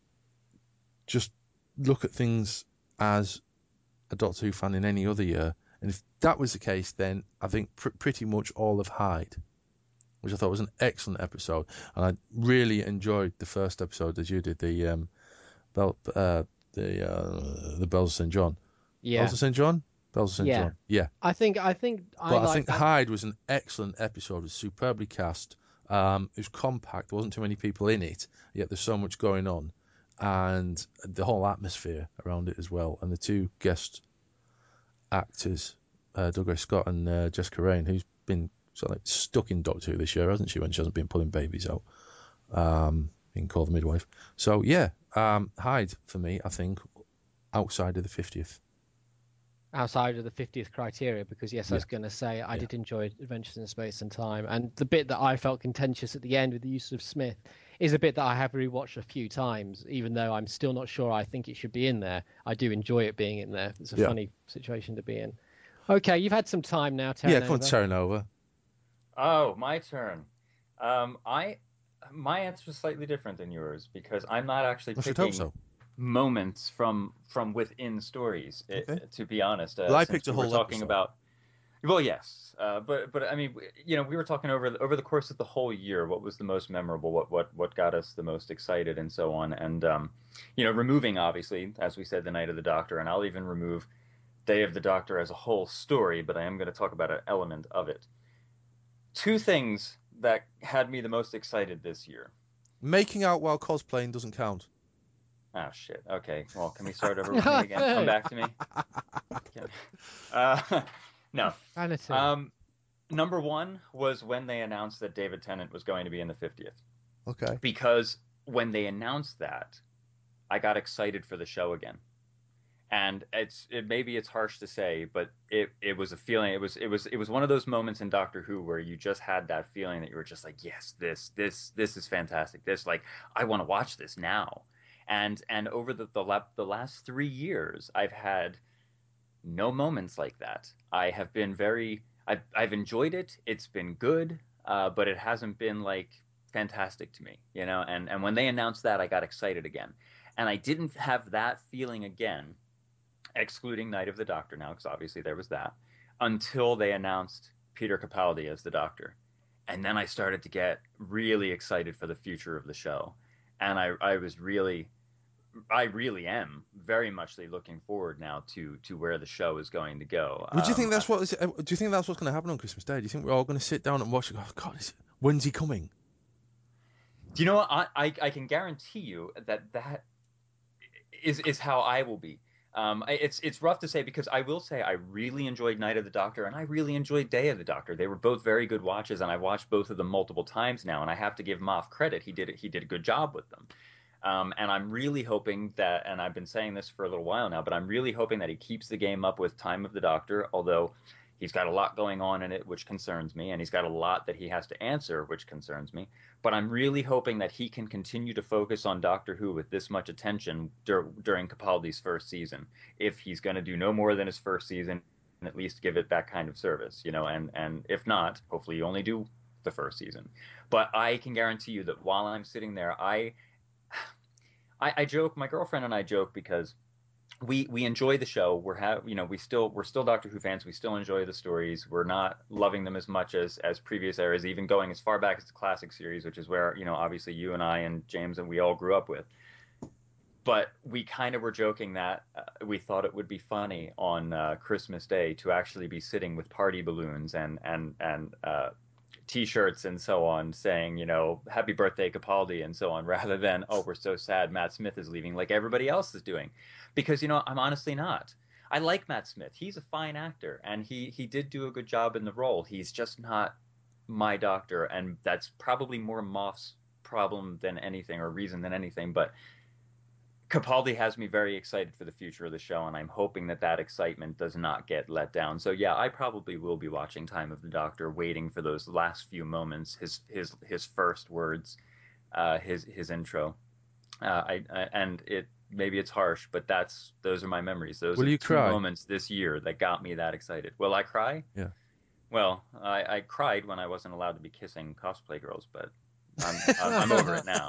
just look at things as a Doctor Who fan in any other year. And if that was the case, then I think pr- pretty much all of Hyde, which I thought was an excellent episode, and I really enjoyed the first episode as you did, the um, Bell, uh, the uh, the Bells of Saint John.
Yeah.
Bells of Saint John. Bells of Saint
Yeah.
John. Yeah.
I think I think I
But I
like
think
that.
Hyde was an excellent episode. It was superbly cast. Um, it was compact. There wasn't too many people in it, yet there's so much going on, and the whole atmosphere around it as well. And the two guest actors, uh, Douglas Scott and uh, Jessica Raine, who's been sort of like stuck in Doctor Who this year, hasn't she? When she hasn't been pulling babies out, um, being called the midwife. So yeah, um, Hyde for me, I think, outside of the fiftieth.
Outside of the fiftieth criteria, because yes, I was
Yeah.
going to say I
Yeah.
did enjoy Adventures in Space and Time, and the bit that I felt contentious at the end with the use of Smith is a bit that I have rewatched a few times, even though I'm still not sure I think it should be in there. I do enjoy it being in there. It's a
Yeah.
funny situation to be in. Okay, you've had some time now, Terranova.
Yeah, come on, Terranova.
Oh, my turn. Um, I my answer is slightly different than yours because I'm not actually
I should hope
picking
so.
moments from from within stories. It,
Okay.
to be honest, uh,
Well, I
since
picked a
we were
whole
talking
episode.
about. Well, yes, uh, but but I mean, you know, we were talking over the, over the course of the whole year. What was the most memorable? What what what got us the most excited, and so on. And um, you know, removing obviously, as we said, the Night of the Doctor, and I'll even remove Day of the Doctor as a whole story, but I am going to talk about an element of it. Two things that had me the most excited this year.
Making out while cosplaying doesn't count.
Oh shit. Okay. Well, can we start over with me again? Come back to me. Can- Uh, no.
Vanity.
Um, number one was when they announced that David Tennant was going to be in the fiftieth.
Okay.
Because when they announced that, I got excited for the show again. And it's it maybe it's harsh to say, but it it was a feeling. It was it was it was one of those moments in Doctor Who where you just had that feeling that you were just like, yes, this this this is fantastic. This, like, I want to watch this now. And and over the the, la- the last three years, I've had no moments like that. I have been very I've I've enjoyed it. It's been good, uh, but it hasn't been like fantastic to me, you know. And and when they announced that, I got excited again, and I didn't have that feeling again, excluding Night of the Doctor now, because obviously there was that, until they announced Peter Capaldi as the Doctor. And then I started to get really excited for the future of the show. And I, I was really, I really am very much looking forward now to to where the show is going to go.
Would you think
Um,
that's what? Is, do you think that's what's going to happen on Christmas Day? Do you think we're all going to sit down and watch it? Oh God, is, when's he coming?
do you know what? I, I, I can guarantee you that that is is how I will be. Um, it's it's rough to say because I will say I really enjoyed Night of the Doctor and I really enjoyed Day of the Doctor. They were both very good watches, and I've watched both of them multiple times now. And I have to give Moff credit; he did he did a good job with them. Um, and I'm really hoping that, and I've been saying this for a little while now, but I'm really hoping that he keeps the game up with Time of the Doctor. Although he's got a lot going on in it, which concerns me, and he's got a lot that he has to answer, which concerns me. But I'm really hoping that he can continue to focus on Doctor Who with this much attention dur- during Capaldi's first season. If he's going to do no more than his first season, at least give it that kind of service, you know. And and if not, hopefully you only do the first season. But I can guarantee you that while I'm sitting there, I I, I joke. My girlfriend and I joke because we we enjoy the show. We're have you know we still we're still Doctor Who fans. We still enjoy the stories. We're not loving them as much as as previous eras, even going as far back as the classic series, which is where, you know, obviously you and I and James and we all grew up with. But we kind of were joking that uh, we thought it would be funny on uh, Christmas Day to actually be sitting with party balloons and and and uh, T-shirts and so on saying, you know, happy birthday Capaldi and so on, rather than, oh, we're so sad Matt Smith is leaving like everybody else is doing. Because, you know, I'm honestly not. I like Matt Smith. He's a fine actor, and he he did do a good job in the role. He's just not my Doctor, and that's probably more Moff's problem than anything, or reason than anything. But Capaldi has me very excited for the future of the show, and I'm hoping that that excitement does not get let down. So yeah, I probably will be watching Time of the Doctor, waiting for those last few moments, his his his first words, uh, his his intro. Uh, I, I and it maybe it's harsh, but that's those are my memories. Those
Will
are
you
two
cry?
moments this year that got me that excited. Will I cry?
Yeah.
Well, I, I cried when I wasn't allowed to be kissing cosplay girls, but I'm I'm, I'm over it now.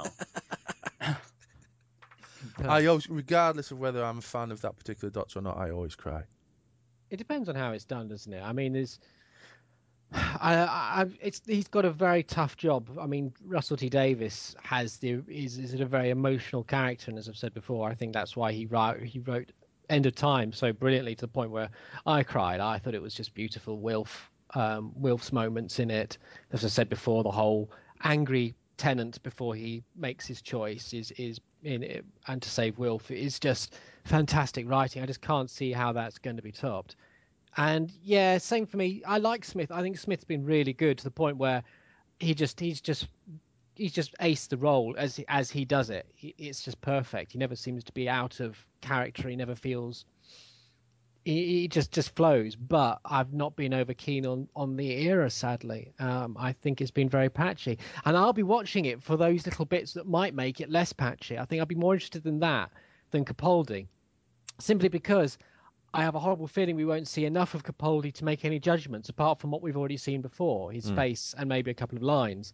I always, regardless of whether I'm a fan of that particular Doctor or not, I always cry.
It depends on how it's done, doesn't it? I mean, there's, I, I, it's he's got a very tough job. I mean, Russell T Davies has the is is a very emotional character, and as I've said before, I think that's why he wrote he wrote End of Time so brilliantly to the point where I cried. I thought it was just beautiful. Wilf, um, Wilf's moments in it, as I said before, the whole angry Tennant before he makes his choice is is in it, and to save Wilf is just fantastic writing. I just can't see how that's going to be topped. And yeah, same for me. I like Smith. I think Smith's been really good to the point where he just he's just he's just aced the role as as he does it. He, it's just perfect. He never seems to be out of character. He never feels. He, he just just flows. But I've not been over keen on on the era. Sadly, um, I think it's been very patchy, and I'll be watching it for those little bits that might make it less patchy. I think I'll be more interested in that than Capaldi, simply because I have a horrible feeling we won't see enough of Capaldi to make any judgments apart from what we've already seen before, his
Mm.
face and maybe a couple of lines.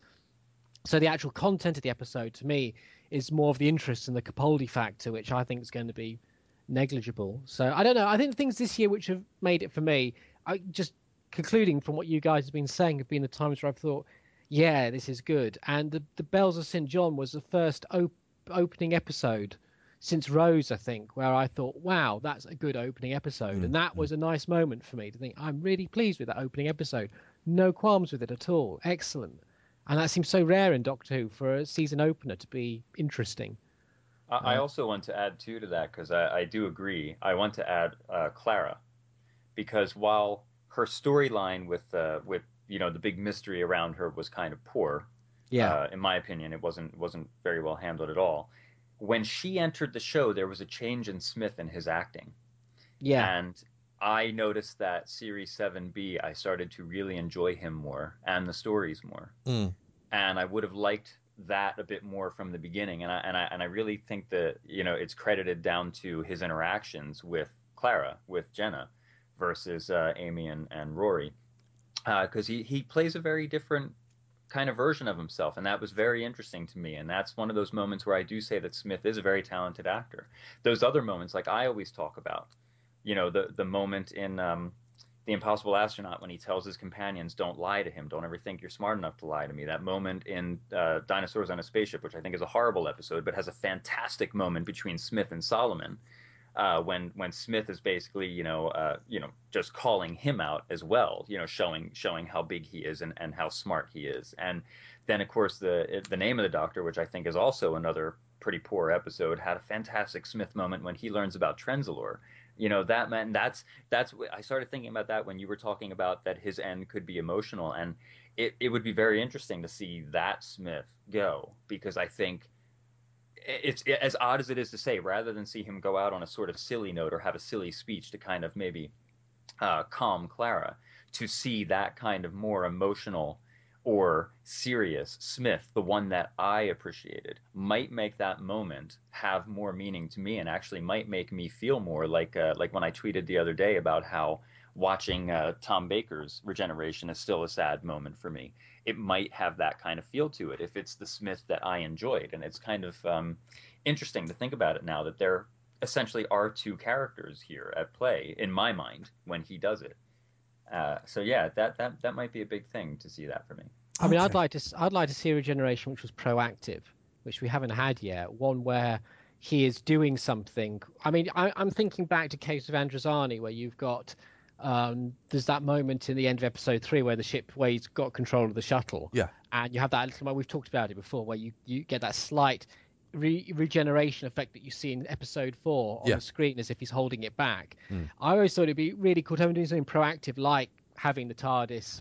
So the actual content of the episode, to me, is more of the interest in the Capaldi factor, which I think is going to be negligible. So I don't know. I think the things this year which have made it for me, I just concluding from what you guys have been saying, have been the times where I've thought, yeah, this is good. And the, the Bells of Saint John was the first op- opening episode since Rose, I think, where I thought, wow, that's a good opening episode.
Mm,
And that
mm.
was a nice moment for me to think, I'm really pleased with that opening episode. No qualms with it at all. Excellent. And that seems so rare in Doctor Who for a season opener to be interesting.
I, I
Uh,
also want to add too to that, because I, I do agree. I want to add uh, Clara, because while her storyline with uh, with you know the big mystery around her was kind of poor,
yeah.
uh, in my opinion, it wasn't wasn't very well handled at all. When she entered the show, there was a change in Smith and his acting.
Yeah.
And I noticed that Series seven B, I started to really enjoy him more and the stories more.
Mm.
And I would have liked that a bit more from the beginning. And I and I and I really think that, you know, it's credited down to his interactions with Clara, with Jenna, versus uh, Amy and, and Rory. Because uh, he, he plays a very different kind of version of himself, and that was very interesting to me. And that's one of those moments where I do say that Smith is a very talented actor. Those other moments, like I always talk about, you know, the the moment in um, The Impossible Astronaut when he tells his companions, "Don't lie to him. Don't ever think you're smart enough to lie to me." That moment in uh, Dinosaurs on a Spaceship, which I think is a horrible episode, but has a fantastic moment between Smith and Solomon. Uh, when when Smith is basically, you know, uh, you know, just calling him out as well, you know, showing showing how big he is and, and how smart he is. And then, of course, the the Name of the Doctor, which I think is also another pretty poor episode, had a fantastic Smith moment when he learns about Trenzalore. You know, that meant that's that's I started thinking about that when you were talking about that his end could be emotional, and it, it would be very interesting to see that Smith go, because I think it's as odd as it is to say, rather than see him go out on a sort of silly note or have a silly speech to kind of maybe uh, calm Clara, to see that kind of more emotional or serious Smith, the one that I appreciated, might make that moment have more meaning to me, and actually might make me feel more like uh, like when I tweeted the other day about how watching uh, Tom Baker's regeneration is still a sad moment for me. It might have that kind of feel to it if it's the Smith that I enjoyed. And it's kind of um, interesting to think about it now that there essentially are two characters here at play in my mind when he does it. Uh, so yeah, that, that that might be a big thing to see that for me.
I mean, I'd
Okay.
like to I'd like to see a regeneration which was proactive, which we haven't had yet. One where he is doing something. I mean, I, I'm thinking back to Case of Androzani, where you've got Um, there's that moment in the end of episode three where the ship, where he's got control of the shuttle.
Yeah.
And you have that little, we've talked about it before, where you, you get that slight re- regeneration effect that you see in episode four on
Yeah.
the screen as if he's holding it back.
Mm.
I always thought it'd be really cool to have him doing something proactive, like having the TARDIS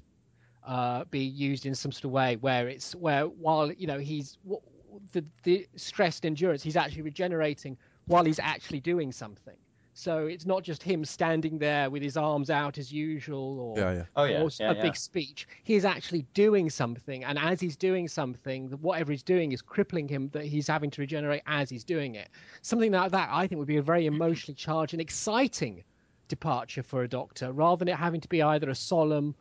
uh, be used in some sort of way where it's where while you know he's the the stressed endurance, he's actually regenerating while he's actually doing something. So it's not just him standing there with his arms out as usual, or,
Yeah, yeah.
Oh, yeah,
or
yeah,
a
yeah.
big speech. He's actually doing something, and as he's doing something, whatever he's doing is crippling him. That he's having to regenerate as he's doing it. Something like that, I think, would be a very emotionally charged and exciting departure for a Doctor, rather than it having to be either a solemn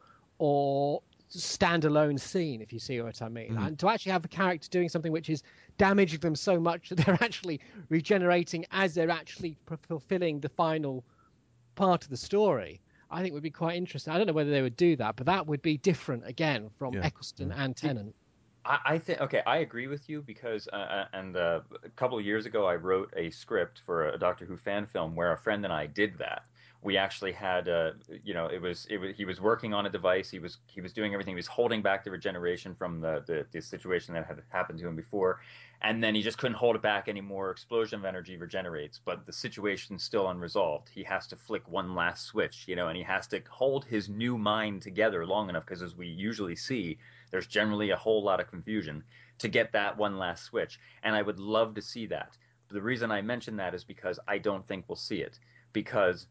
or standalone scene, if you see what I mean.
Mhm.
And to actually have a character doing something which is damaging them so much that they're actually regenerating as they're actually p- fulfilling the final part of the story, I think would be quite interesting. I don't know whether they would do that, but that would be different again from
Yeah.
Eccleston
Yeah.
and Tennant.
I, I think okay, I agree with you because uh, uh, and uh, a couple of years ago I wrote a script for a Doctor Who fan film where a friend and I did that. We actually had uh, you know it was it was he was working on a device. He was he was doing everything. He was holding back the regeneration from the the, the situation that had happened to him before, and then he just couldn't hold it back anymore. Explosion of energy regenerates, but the situation's still unresolved. He has to flick one last switch, you know, and he has to hold his new mind together long enough because as we usually see, there's generally a whole lot of confusion to get that one last switch. And I would love to see that. The reason I mention that is because I don't think we'll see it. Because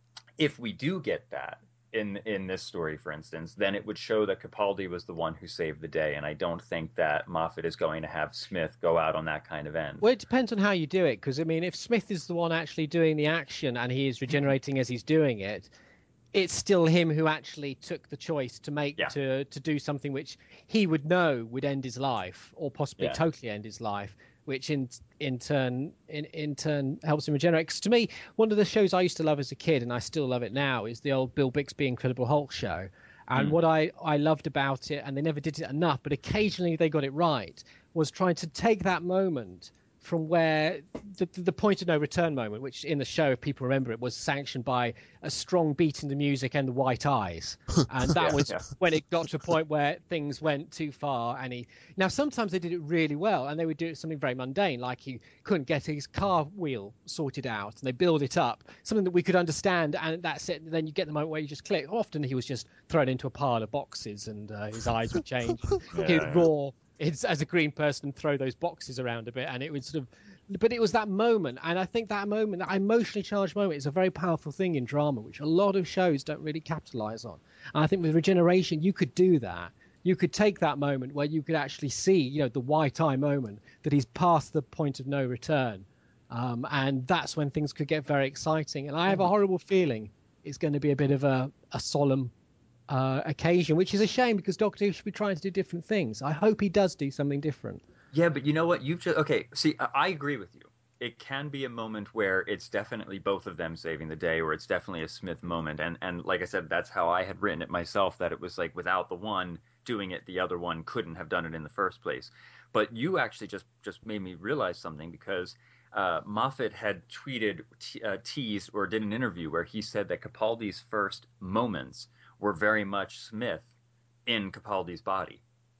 if we do get that in in this story, for instance, then it would show that Capaldi was the one who saved the day. And I don't think that Moffat is going to have Smith go out on that kind of end.
Well, it depends on how you do it, because I mean, if Smith is the one actually doing the action and he is regenerating as he's doing it, it's still him who actually took the choice to make
Yeah.
to to do something which he would know would end his life, or possibly
Yeah.
totally end his life, which in in turn in in turn helps him regenerate. 'Cause to me, one of the shows I used to love as a kid, and I still love it now, is the old Bill Bixby Incredible Hulk show. And
Mm.
what I I loved about it, and they never did it enough, but occasionally they got it right, was trying to take that moment from where the, the point of no return moment, which in the show, if people remember it, was sanctioned by a strong beat in the music and the white eyes. And that
Yeah,
was
yeah.
when it got to a point where things went too far. And he, now sometimes they did it really well, and they would do it something very mundane, like he couldn't get his car wheel sorted out, and they build it up, something that we could understand, and that's it. Then you get the moment where you just click. Often he was just thrown into a pile of boxes, and uh, his eyes would change.
Yeah,
He'd
yeah.
roar. It's, as a green person, throw those boxes around a bit, and it would sort of, but it was that moment, and I think that moment, that emotionally charged moment, is a very powerful thing in drama, which a lot of shows don't really capitalize on. And I think with regeneration, you could do that. You could take that moment where you could actually see, you know, the white eye moment, that he's past the point of no return, um, and that's when things could get very exciting. And I have a horrible feeling it's going to be a bit of a, a solemn uh, occasion, which is a shame because Doctor Who should be trying to do different things. I hope he does do something different.
Yeah, but you know what? You've just okay. See, I I agree with you. It can be a moment where it's definitely both of them saving the day, or it's definitely a Smith moment. And and like I said, that's how I had written it myself. That it was like without the one doing it, the other one couldn't have done it in the first place. But you actually just just made me realize something because uh, Moffat had tweeted, t- uh, teased, or did an interview where he said that Capaldi's first moments were very much Smith in Capaldi's body.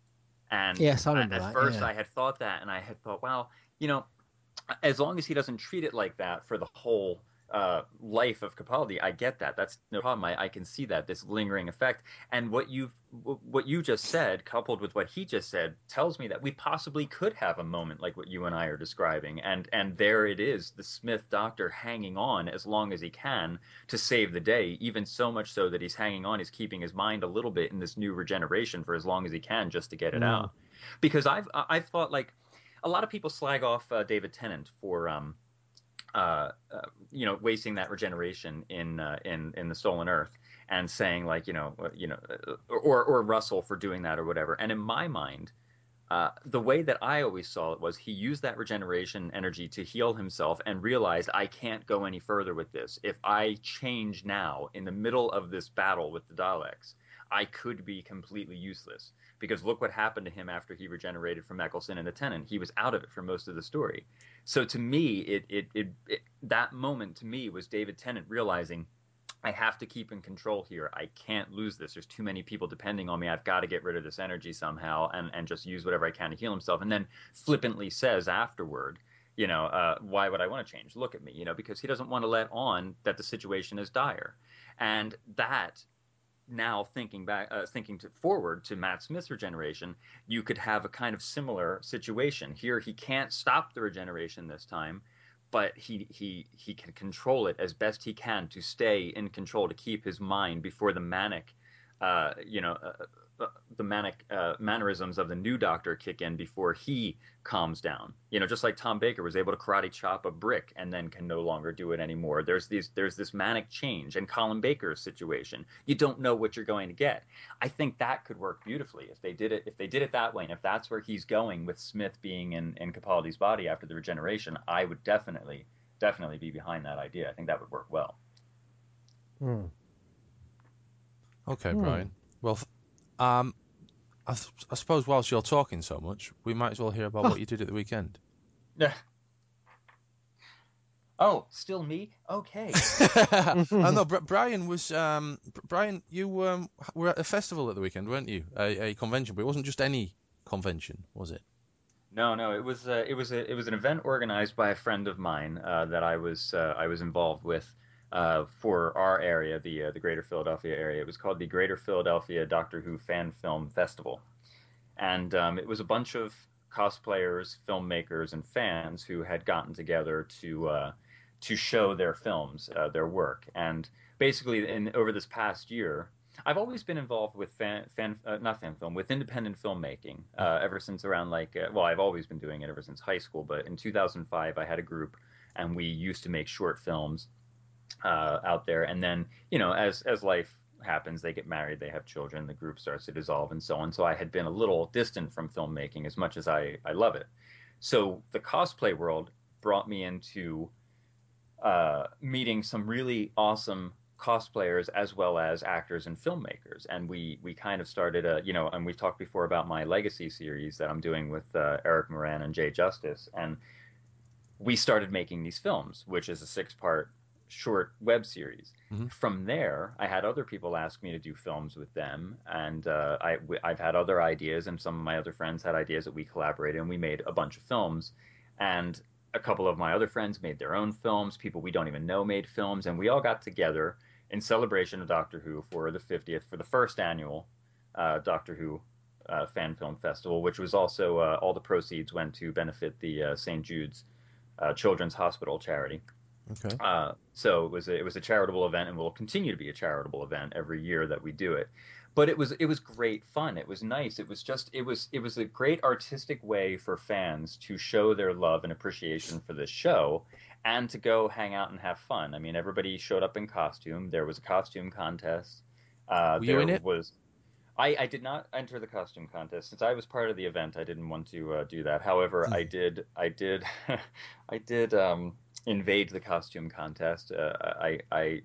And
Yes, I
at,
remember
at
that.
first,
Yeah.
I had thought that, and I had thought, well, you know, as long as he doesn't treat it like that for the whole uh, life of Capaldi, I get that. That's no problem. I, I can see that this lingering effect. And what you what you just said, coupled with what he just said, tells me that we possibly could have a moment like what you and I are describing. And and there it is, the Smith Doctor hanging on as long as he can to save the day. Even so much so that he's hanging on, he's keeping his mind a little bit in this new regeneration for as long as he can just to get it
Mm.
out. Because I've I've thought like a lot of people slag off uh, David Tennant for um, uh, uh, you know wasting that regeneration in uh, in in the Stolen Earth and saying like you know uh, you know uh, or or Russell for doing that or whatever. And in my mind, uh, the way that I always saw it was he used that regeneration energy to heal himself and realized I can't go any further with this. If I change now in the middle of this battle with the Daleks, I could be completely useless. Because look what happened to him after he regenerated from Eccleston and the Tennant. He was out of it for most of the story. So to me, it, it, it, it that moment to me was David Tennant realizing I have to keep in control here. I can't lose this. There's too many people depending on me. I've got to get rid of this energy somehow and, and just use whatever I can to heal himself. And then flippantly says afterward, you know, uh, why would I want to change? Look at me, you know, because he doesn't want to let on that the situation is dire. And that now thinking back, uh, thinking to forward to Matt Smith's regeneration, you could have a kind of similar situation. Here, he can't stop the regeneration this time, but he he he can control it as best he can to stay in control, to keep his mind before the manic, uh, you know, uh, uh, the manic uh, mannerisms of the new Doctor kick in before he calms down. You know, just like Tom Baker was able to karate chop a brick and then can no longer do it anymore. There's these there's this manic change. And Colin Baker's situation, you don't know what you're going to get. I think that could work beautifully if they did it if they did it that way, and if that's where he's going with Smith being in in Capaldi's body after the regeneration. I would definitely definitely be behind that idea. I think that would work well.
Hmm.
Okay,
Hmm.
Brian. Well, um, I, th- I suppose whilst you're talking so much, we might as well hear about
Oh.
what you did at the weekend.
Yeah. Oh, still me? Okay.
I know Br- Brian was um, Br- Brian. You um, were at a festival at the weekend, weren't you? A, a convention, but it wasn't just any convention, was it?
No, no, it was uh, it was a, it was an event organized by a friend of mine uh, that I was uh, I was involved with uh, for our area, the uh, the Greater Philadelphia area. It was called the Greater Philadelphia Doctor Who Fan Film Festival, and um, it was a bunch of cosplayers, filmmakers, and fans who had gotten together to uh, to show their films, uh, their work, and basically, in over this past year, I've always been involved with fan, fan uh, not fan film, with independent filmmaking uh, ever since around like, uh, well, I've always been doing it ever since high school. But in two thousand five, I had a group, and we used to make short films uh, out there. And then, you know, as as life happens, they get married, they have children, the group starts to dissolve, and so on. So I had been a little distant from filmmaking as much as I I love it. So the cosplay world brought me into uh, meeting some really awesome cosplayers as well as actors and filmmakers, and we we kind of started a, you know, and we've talked before about my Legacy series that I'm doing with uh, Eric Moran and Jay Justice, and we started making these films, which is a six part short web series.
Mm-hmm.
From there, I had other people ask me to do films with them, and uh, I, I've had other ideas, and some of my other friends had ideas that we collaborated, and we made a bunch of films. And a couple of my other friends made their own films. People we don't even know made films, and we all got together in celebration of Doctor Who for the fiftieth, for the first annual uh, Doctor Who uh, Fan Film Festival, which was also uh, all the proceeds went to benefit the uh, Saint Jude's uh, Children's Hospital charity.
Okay.
Uh, so it was a, it was a charitable event, and will continue to be a charitable event every year that we do it. But it was it was great fun. It was nice. It was just it was it was a great artistic way for fans to show their love and appreciation for this show, and to go hang out and have fun. I mean, everybody showed up in costume. There was a costume contest. Uh,
Were you
there
in it?
was I, I did not enter the costume contest since I was part of the event. I didn't want to uh, do that. However, I did I did I did um, invade the costume contest. Uh, I I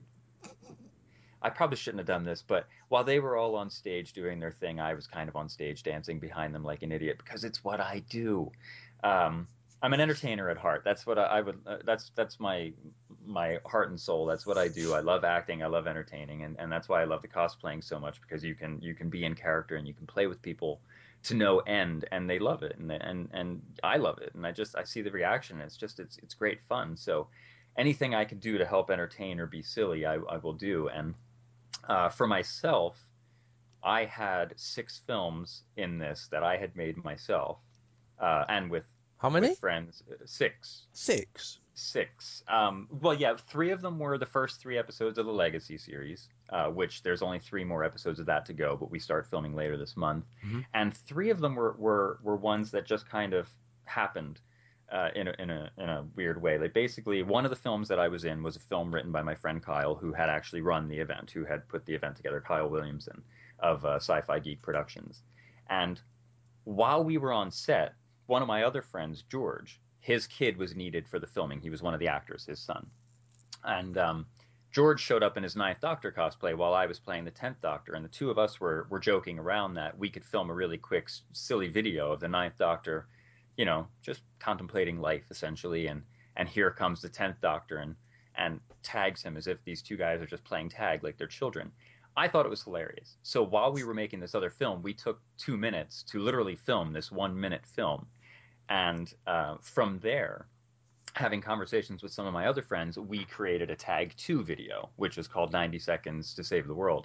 I probably shouldn't have done this, but while they were all on stage doing their thing, I was kind of on stage dancing behind them like an idiot because it's what I do. Um, I'm an entertainer at heart. That's what I, I would. Uh, that's that's my my heart and soul. That's what I do. I love acting. I love entertaining, and, and that's why I love the cosplaying so much, because you can you can be in character and you can play with people to no end, and they love it, and and and I love it, and I just I see the reaction. And it's just it's it's great fun. So anything I can do to help entertain or be silly, I, I will do. And uh, for myself, I had six films in this that I had made myself, uh, and with
How
with
many?
friends. uh, Six,
Six.
six. Um, well, yeah, three of them were the first three episodes of the Legacy series, uh, which there's only three more episodes of that to go, but we start filming later this month.
Mm-hmm.
And three of them were were were ones that just kind of happened. Uh, in a, in a in a weird way. Like, basically, one of the films that I was in was a film written by my friend Kyle, who had actually run the event, who had put the event together, Kyle Williamson of uh, Sci-Fi Geek Productions. And while we were on set, one of my other friends, George, his kid was needed for the filming. He was one of the actors, his son. And um, George showed up in his Ninth Doctor cosplay while I was playing the Tenth Doctor, and the two of us were were joking around that we could film a really quick, silly video of the Ninth Doctor, you know, just contemplating life essentially, and and here comes the Tenth Doctor, and and tags him as if these two guys are just playing tag like they're children. I thought it was hilarious. So while we were making this other film, we took two minutes to literally film this one minute film. And uh, from there, having conversations with some of my other friends, we created a Tag two video, which is called ninety Seconds to Save the World,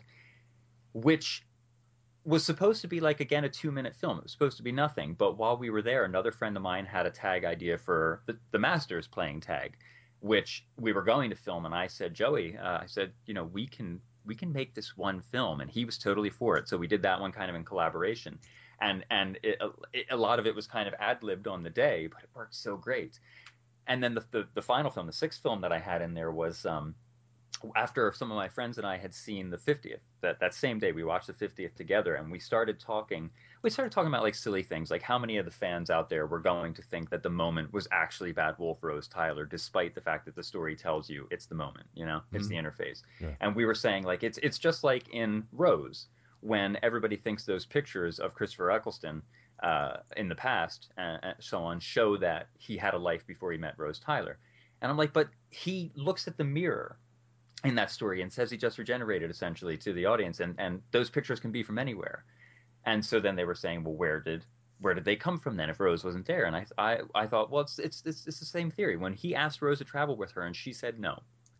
which was supposed to be like, again, a two minute film. It was supposed to be nothing. But while we were there, another friend of mine had a tag idea for the, the Masters playing tag, which we were going to film. And I said, Joey, uh, I said, you know, we can we can make this one film. And he was totally for it. So we did that one kind of in collaboration. And and it, it, a lot of it was kind of ad-libbed on the day, but it worked so great. And then the, the, the final film, the sixth film that I had in there was um, after some of my friends and I had seen the fiftieth. That, that same day, we watched the fiftieth together, and we started talking. We started talking about like silly things, like how many of the fans out there were going to think that the moment was actually Bad Wolf Rose Tyler, despite the fact that the story tells you it's the moment, you know, it's mm-hmm. the interface. Yeah. And we were saying like it's it's just like in Rose, when everybody thinks those pictures of Christopher Eccleston uh, in the past and uh, so on show that he had a life before he met Rose Tyler. And I'm like, but he looks at the mirror in that story and says he just regenerated, essentially, to the audience, and, and those pictures can be from anywhere. And so then they were saying, well, where did where did they come from then if Rose wasn't there? And I I, I thought, well, it's, it's it's it's the same theory. When he asked Rose to travel with her and she said no,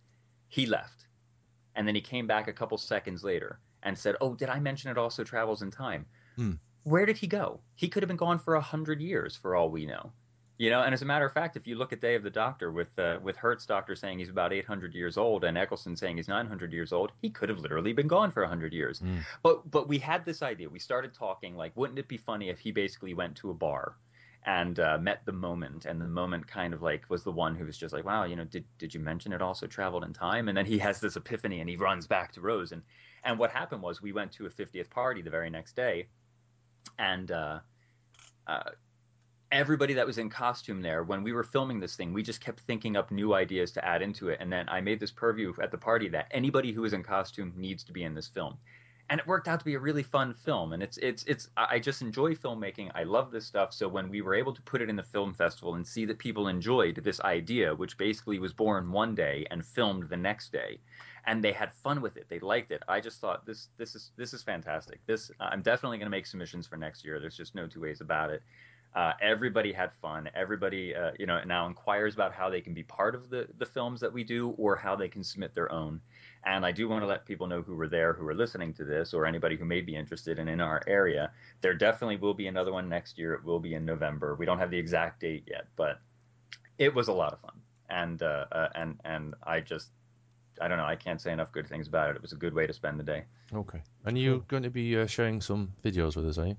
he left. And then he came back a couple seconds later and said, oh, did I mention it also travels in time?
Mm.
Where did he go? He could have been gone for a hundred years for all we know. You know, and as a matter of fact, if you look at Day of the Doctor, with uh, with Hertz Doctor saying he's about eight hundred years old and Eccleston saying he's nine hundred years old, he could have literally been gone for one hundred years.
Mm.
But but we had this idea. We started talking, like, wouldn't it be funny if he basically went to a bar and uh, met the moment, and the moment kind of like was the one who was just like, wow, you know, did did you mention it also traveled in time? And then he has this epiphany and he runs back to Rose. And, and what happened was we went to a fiftieth party the very next day, and uh, uh, everybody that was in costume there, when we were filming this thing, we just kept thinking up new ideas to add into it. And then I made this purview at the party that anybody who is in costume needs to be in this film. And it worked out to be a really fun film. And it's, it's, it's, I just enjoy filmmaking. I love this stuff. So when we were able to put it in the film festival and see that people enjoyed this idea, which basically was born one day and filmed the next day, and they had fun with it, they liked it, I just thought this, this is, this is fantastic. This, I'm definitely going to make submissions for next year. There's just no two ways about it. Uh, everybody had fun. Everybody, uh, you know, now inquires about how they can be part of the, the films that we do or how they can submit their own. And I do want to let people know who were there, who are listening to this, or anybody who may be interested in in our area. There definitely will be another one next year. It will be in November. We don't have the exact date yet, but it was a lot of fun. And uh, uh, and and I just, I don't know, I can't say enough good things about it. It was a good way to spend the day.
Okay. And you're
Cool.
going to be uh, sharing some videos with us, are you?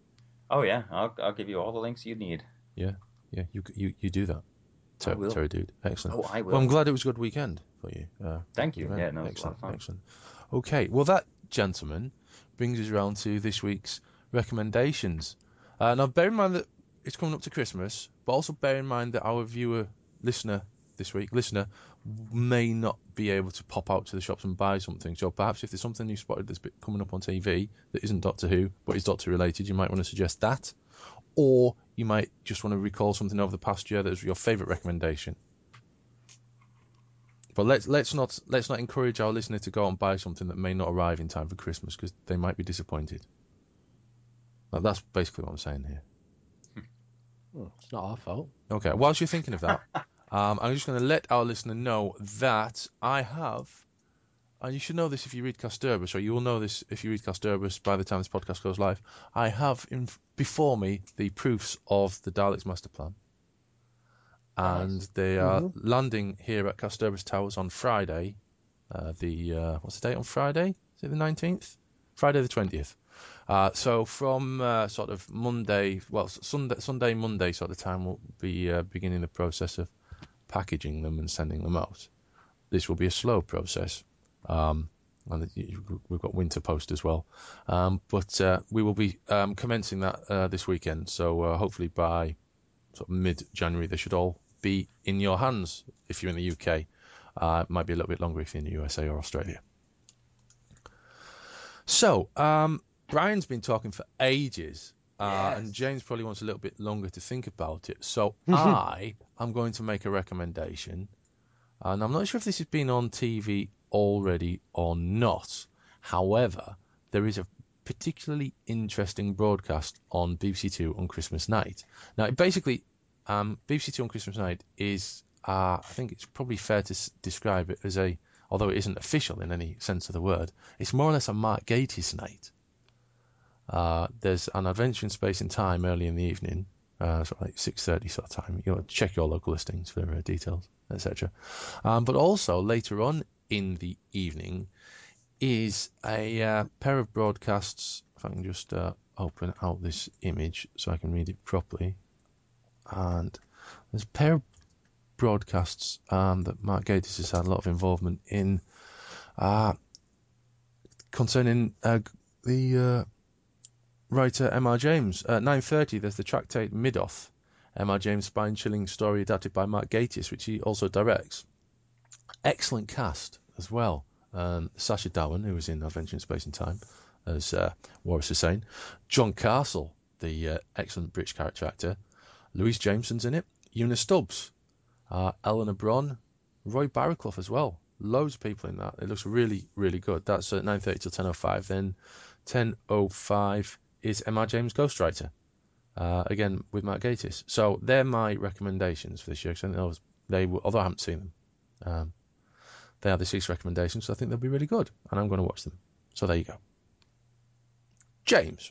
Oh yeah, I'll I'll give you all the links you need.
Yeah, yeah, you you you do that. Ter-
I will.
Terry dude, excellent.
Oh, I will.
Well, I'm glad it was a good weekend for you. Uh,
Thank you.
event.
Yeah, no, it was
excellent,
a lot of fun.
excellent. Okay, well that, gentlemen, brings us round to this week's recommendations. Uh, now, bear in mind that it's coming up to Christmas, but also bear in mind that our viewer, listener this week, listener, may not be able to pop out to the shops and buy something. So perhaps if there's something you spotted that's coming up on T V that isn't Doctor Who but is Doctor related, you might want to suggest that. Or you might just want to recall something over the past year that was your favourite recommendation. But let's let's not let's not encourage our listener to go and buy something that may not arrive in time for Christmas, because they might be disappointed. Now, that's basically what I'm saying here.
Well, it's not our fault.
Okay, whilst you're thinking of that, um, I'm just going to let our listener know that I have, and you should know this if you read Kasterborous, or you will know this if you read Kasterborous by the time this podcast goes live, I have in, before me the proofs of the Daleks Master Plan. And
Nice.
they are
Mhm.
landing here at Kasterborous Towers on Friday. Uh, the uh, what's the date on Friday? Is it the nineteenth? Friday the twentieth. Uh, so from uh, sort of Monday, well Sunday, Sunday, Monday sort of time, we'll be uh, beginning the process of packaging them and sending them out. This will be a slow process, um, and we've got winter post as well. Um, but uh, we will be um, commencing that uh, this weekend. So uh, hopefully by sort of mid-January, they should all be in your hands if you're in the U K. Uh, it might be a little bit longer if you're in the U S A or Australia. So, um, Brian's been talking for ages, uh,
Yes.
and James probably wants a little bit longer to think about it. So I am going to make a recommendation, And I'm not sure if this has been on T V already or not. However, there is a particularly interesting broadcast on B B C Two on Christmas night. Now, it basically, um, B B C Two on Christmas night is, uh, I think it's probably fair to s- describe it as a, although it isn't official in any sense of the word, it's more or less a Mark Gatiss night. Uh, there's an adventure in space and time early in the evening, uh, sort of like six thirty sort of time. You know, check your local listings for uh, details, et cetera. Um, but also later on in the evening is a uh, pair of broadcasts. If I can just uh, open out this image so I can read it properly. And there's a pair of broadcasts um, that Mark Gatiss has had a lot of involvement in, uh, concerning uh, the uh, writer M R James. At nine thirty, there's the tractate Midoth, M R James' spine-chilling story adapted by Mark Gatiss, which he also directs. Excellent cast as well. Um, Sacha Dhawan, who was in Adventure in Space and Time as uh, Waris Hussein. John Castle, the uh, excellent British character actor. Louise Jameson's in it. Una Stubbs. Uh, Eleanor Bron. Roy Barraclough as well. Loads of people in that. It looks really, really good. That's at nine thirty till ten oh five. Then ten oh five is M R James Ghostwriter. Uh, again, with Mark Gatiss. So they're my recommendations for this year. Cause I think those, they will, although I haven't seen them. Um, they are the six recommendations, so I think they'll be really good, and I'm going to watch them. So there you go. James.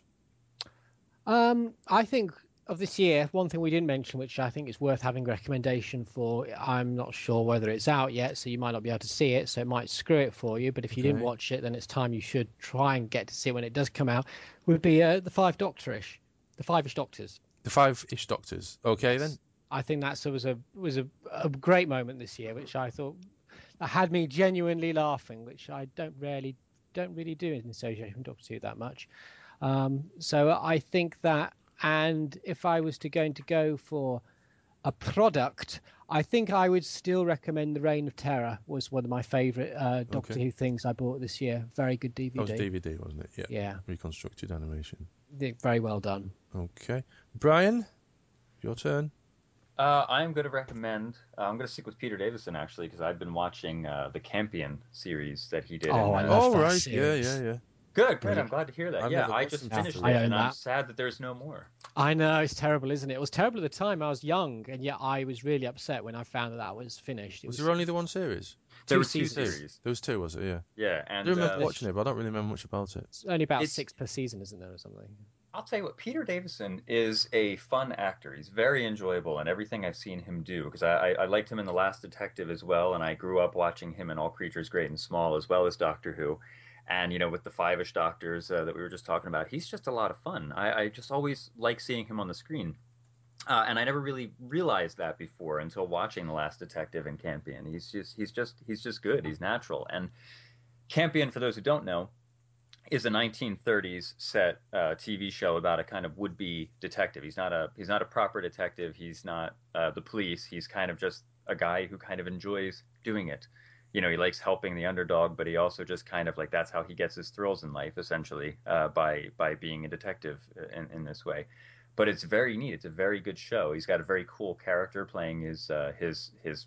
Um, I think of this year, one thing we didn't mention, which I think is worth having a recommendation for, I'm not sure whether it's out yet, so you might not be able to see it, so it might screw it for you. But if you
Okay.
didn't watch it, then it's time you should try and get to see it when it does come out. Would be uh, the Five Doctorish, the Five-ish Doctors.
The Five-ish Doctors. Okay, then.
I think that was a was a, a great moment this year, which I thought had me genuinely laughing, which I don't really don't really do in association with Doctor Who that much. Um, so I think that, and if I was to going to go for a product, I think I would still recommend The Reign of Terror. Was one of my favourite uh, Doctor
Okay.
Who things I bought this year. Very good D V D.
That was D V D, wasn't it? Yeah.
Yeah.
Reconstructed animation.
Very well done.
Okay. Brian, your turn.
Uh, I'm going to recommend. Uh, I'm going to stick with Peter Davison actually, because I've been watching uh, the Campion series that he did.
Oh,
in,
I
uh,
love
Oh,
that
right.
series.
Yeah, yeah, yeah.
Good, good.
Brilliant.
I'm glad to hear that.
I've
yeah,
never
I
watched
just
them
finished
before.
it,
I own
and I'm
that.
sad that there's no more.
I know, it's terrible, isn't it? It was terrible at the time. I was young, and yet I was really upset when I found that that was finished. It
Was
was,
there only the one series?
There
Two
was two
seasons.
series.
There was two, was it? Yeah.
Yeah,
I
and
do remember
uh,
watching it, but I don't really remember much about it.
It's only about
It's-
six per season, isn't there, or something?
I'll tell you what, Peter Davison is a fun actor. He's very enjoyable in everything I've seen him do, because I, I, I liked him in The Last Detective as well, and I grew up watching him in All Creatures Great and Small, as well as Doctor Who. And, you know, with the Five-ish Doctors uh, that we were just talking about, he's just a lot of fun. I, I just always like seeing him on the screen. Uh, and I never really realized that before until watching The Last Detective and Campion. He's just he's just he's just good. He's natural. And Campion, for those who don't know, is a nineteen thirties set uh, T V show about a kind of would-be detective. He's not a he's not a proper detective. He's not uh, the police. He's kind of just a guy who kind of enjoys doing it. You know, he likes helping the underdog, but he also just kind of like that's how he gets his thrills in life, essentially, uh, by by being a detective in, in this way. But it's very neat. It's a very good show. He's got a very cool character playing his uh, his his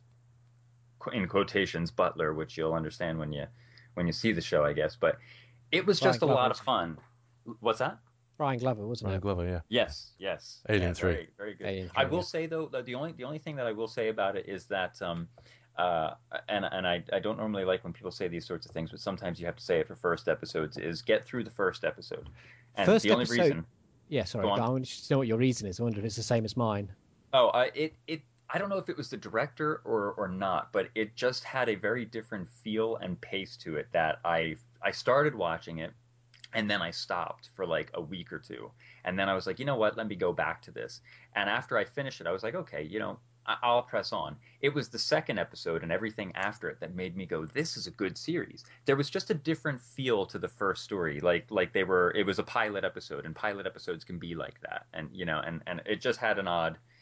in quotations butler, which you'll understand when you when you see the show, I guess. But it was just a
Brian
lot
Glover.
of fun. What's that?
Brian Glover, wasn't
Ryan
it?
Glover, yeah.
Yes, yes.
Alien
yeah,
three.
Very, very good.
Alien
I
three,
will
yeah.
say though, that the only the only thing that I will say about it is that, um, uh, and and I I don't normally like when people say these sorts of things, but sometimes you have to say it for first episodes. Is get through the first episode, and
First
the only
episode-
reason.
Yeah, sorry.
Go on.
I want to know what your reason is. I wonder if it's the same as mine.
Oh, I it it I don't know if it was the director or or not, but it just had a very different feel and pace to it that I I started watching it and then I stopped for like a week or two. And then I was like, you know what? Let me go back to this. And after I finished it, I was like, okay, you know, I- I'll press on. It was the second episode and everything after it that made me go, this is a good series. There was just a different feel to the first story. Like like they were it was a pilot episode, and pilot episodes can be like that. And you know, and and it just had an odd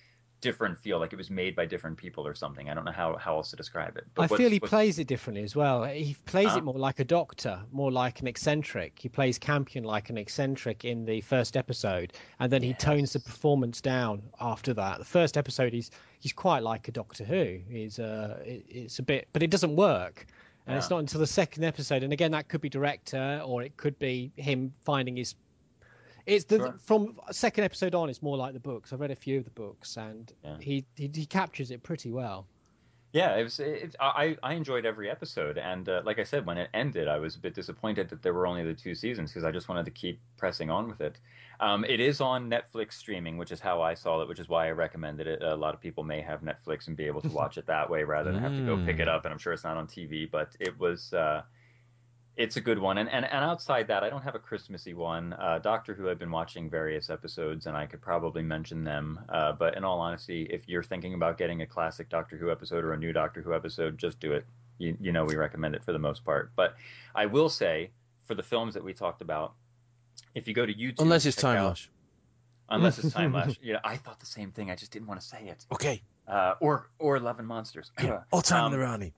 different feel, like it was made by different people or something. I don't know how, how else to describe it. But
I
what's-
feel he
what's-
plays it differently as well. He plays
Huh?
it more like a doctor, more like an eccentric. He plays Campion like an eccentric in the first episode, and then he tones the
Yes.
performance down after that. The first episode, he's he's quite like a Doctor Who. He's uh, it, it's a bit, but it doesn't work. And it's
Yeah.
not until the second episode, and again, that could be director, or it could be him finding his. It's the
Sure.
from second episode on. It's more like the books. I've read a few of the books, and
Yeah.
he, he he captures it pretty well.
Yeah, it was. It, I I enjoyed every episode, and uh, like I said, when it ended, I was a bit disappointed that there were only the two seasons because I just wanted to keep pressing on with it. Um, it is on Netflix streaming, which is how I saw it, which is why I recommended it. A lot of people may have Netflix and be able to watch it that way rather than have to go pick it
Mm.
up. And I'm sure it's not on T V, but it was. Uh, it's a good one, and, and and outside that, I don't have a Christmassy one. Uh, Doctor Who, I've been watching various episodes, and I could probably mention them. Uh, but in all honesty, if you're thinking about getting a classic Doctor Who episode or a new Doctor Who episode, just do it. You, you know we recommend it for the most part. But I will say, for the films that we talked about, if you go to YouTube,
Unless it's
check
Time
out-
Lash.
Unless it's Time Lash. Yeah, I thought the same thing. I just didn't want to say it.
Okay.
Uh, or or Love and Monsters.
Or Time
Um,
in the Rani.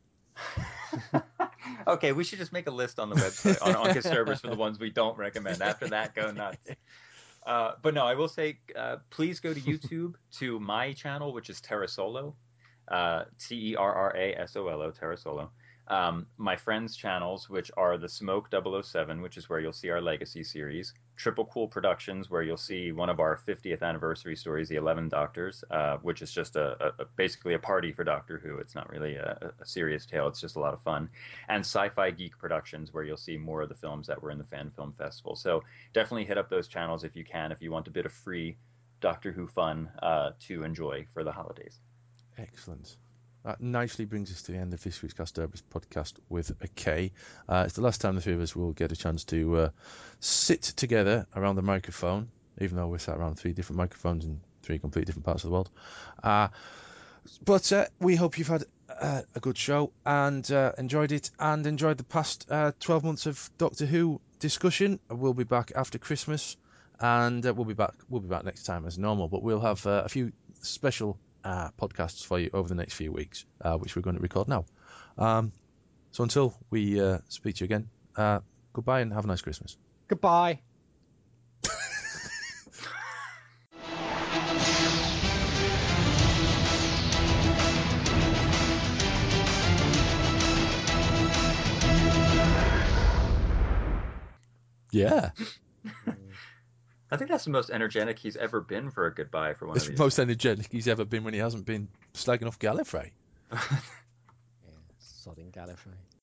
Okay, we should just make a list on the website on Onca servers for the ones we don't recommend. After that, go nuts. Uh, but no, I will say, uh, please go to YouTube to my channel, which is Terra Solo, uh, T E R R A S O L O, Terra Solo. Um, my friends' channels, which are the Smoke double oh seven, which is where you'll see our Legacy series, Triple Cool Productions, where you'll see one of our fiftieth anniversary stories, The Eleven Doctors, uh, which is just a, a, a basically a party for Doctor Who. It's not really a, a serious tale. It's just a lot of fun. And Sci-Fi Geek Productions, where you'll see more of the films that were in the Fan Film Festival. So definitely hit up those channels if you can, if you want a bit of free Doctor Who fun uh, to enjoy for the holidays.
Excellent. That nicely brings us to the end of this week's Cast Herbis podcast with a K. Uh, it's the last time the three of us will get a chance to uh, sit together around the microphone, even though we're sat around three different microphones in three completely different parts of the world. Uh, but uh, we hope you've had uh, a good show and uh, enjoyed it and enjoyed the past uh, twelve months of Doctor Who discussion. We'll be back after Christmas, and uh, we'll be back. We'll be back next time as normal, but we'll have uh, a few special Uh, podcasts for you over the next few weeks, uh, which we're going to record now. Um, so until we uh, speak to you again, uh, goodbye and have a nice Christmas.
Goodbye.
Yeah,
I think that's the most energetic he's ever been for a goodbye for one
it's
of
the
these.
most energetic he's ever been when he hasn't been slagging off Gallifrey.
Yeah, sodding Gallifrey.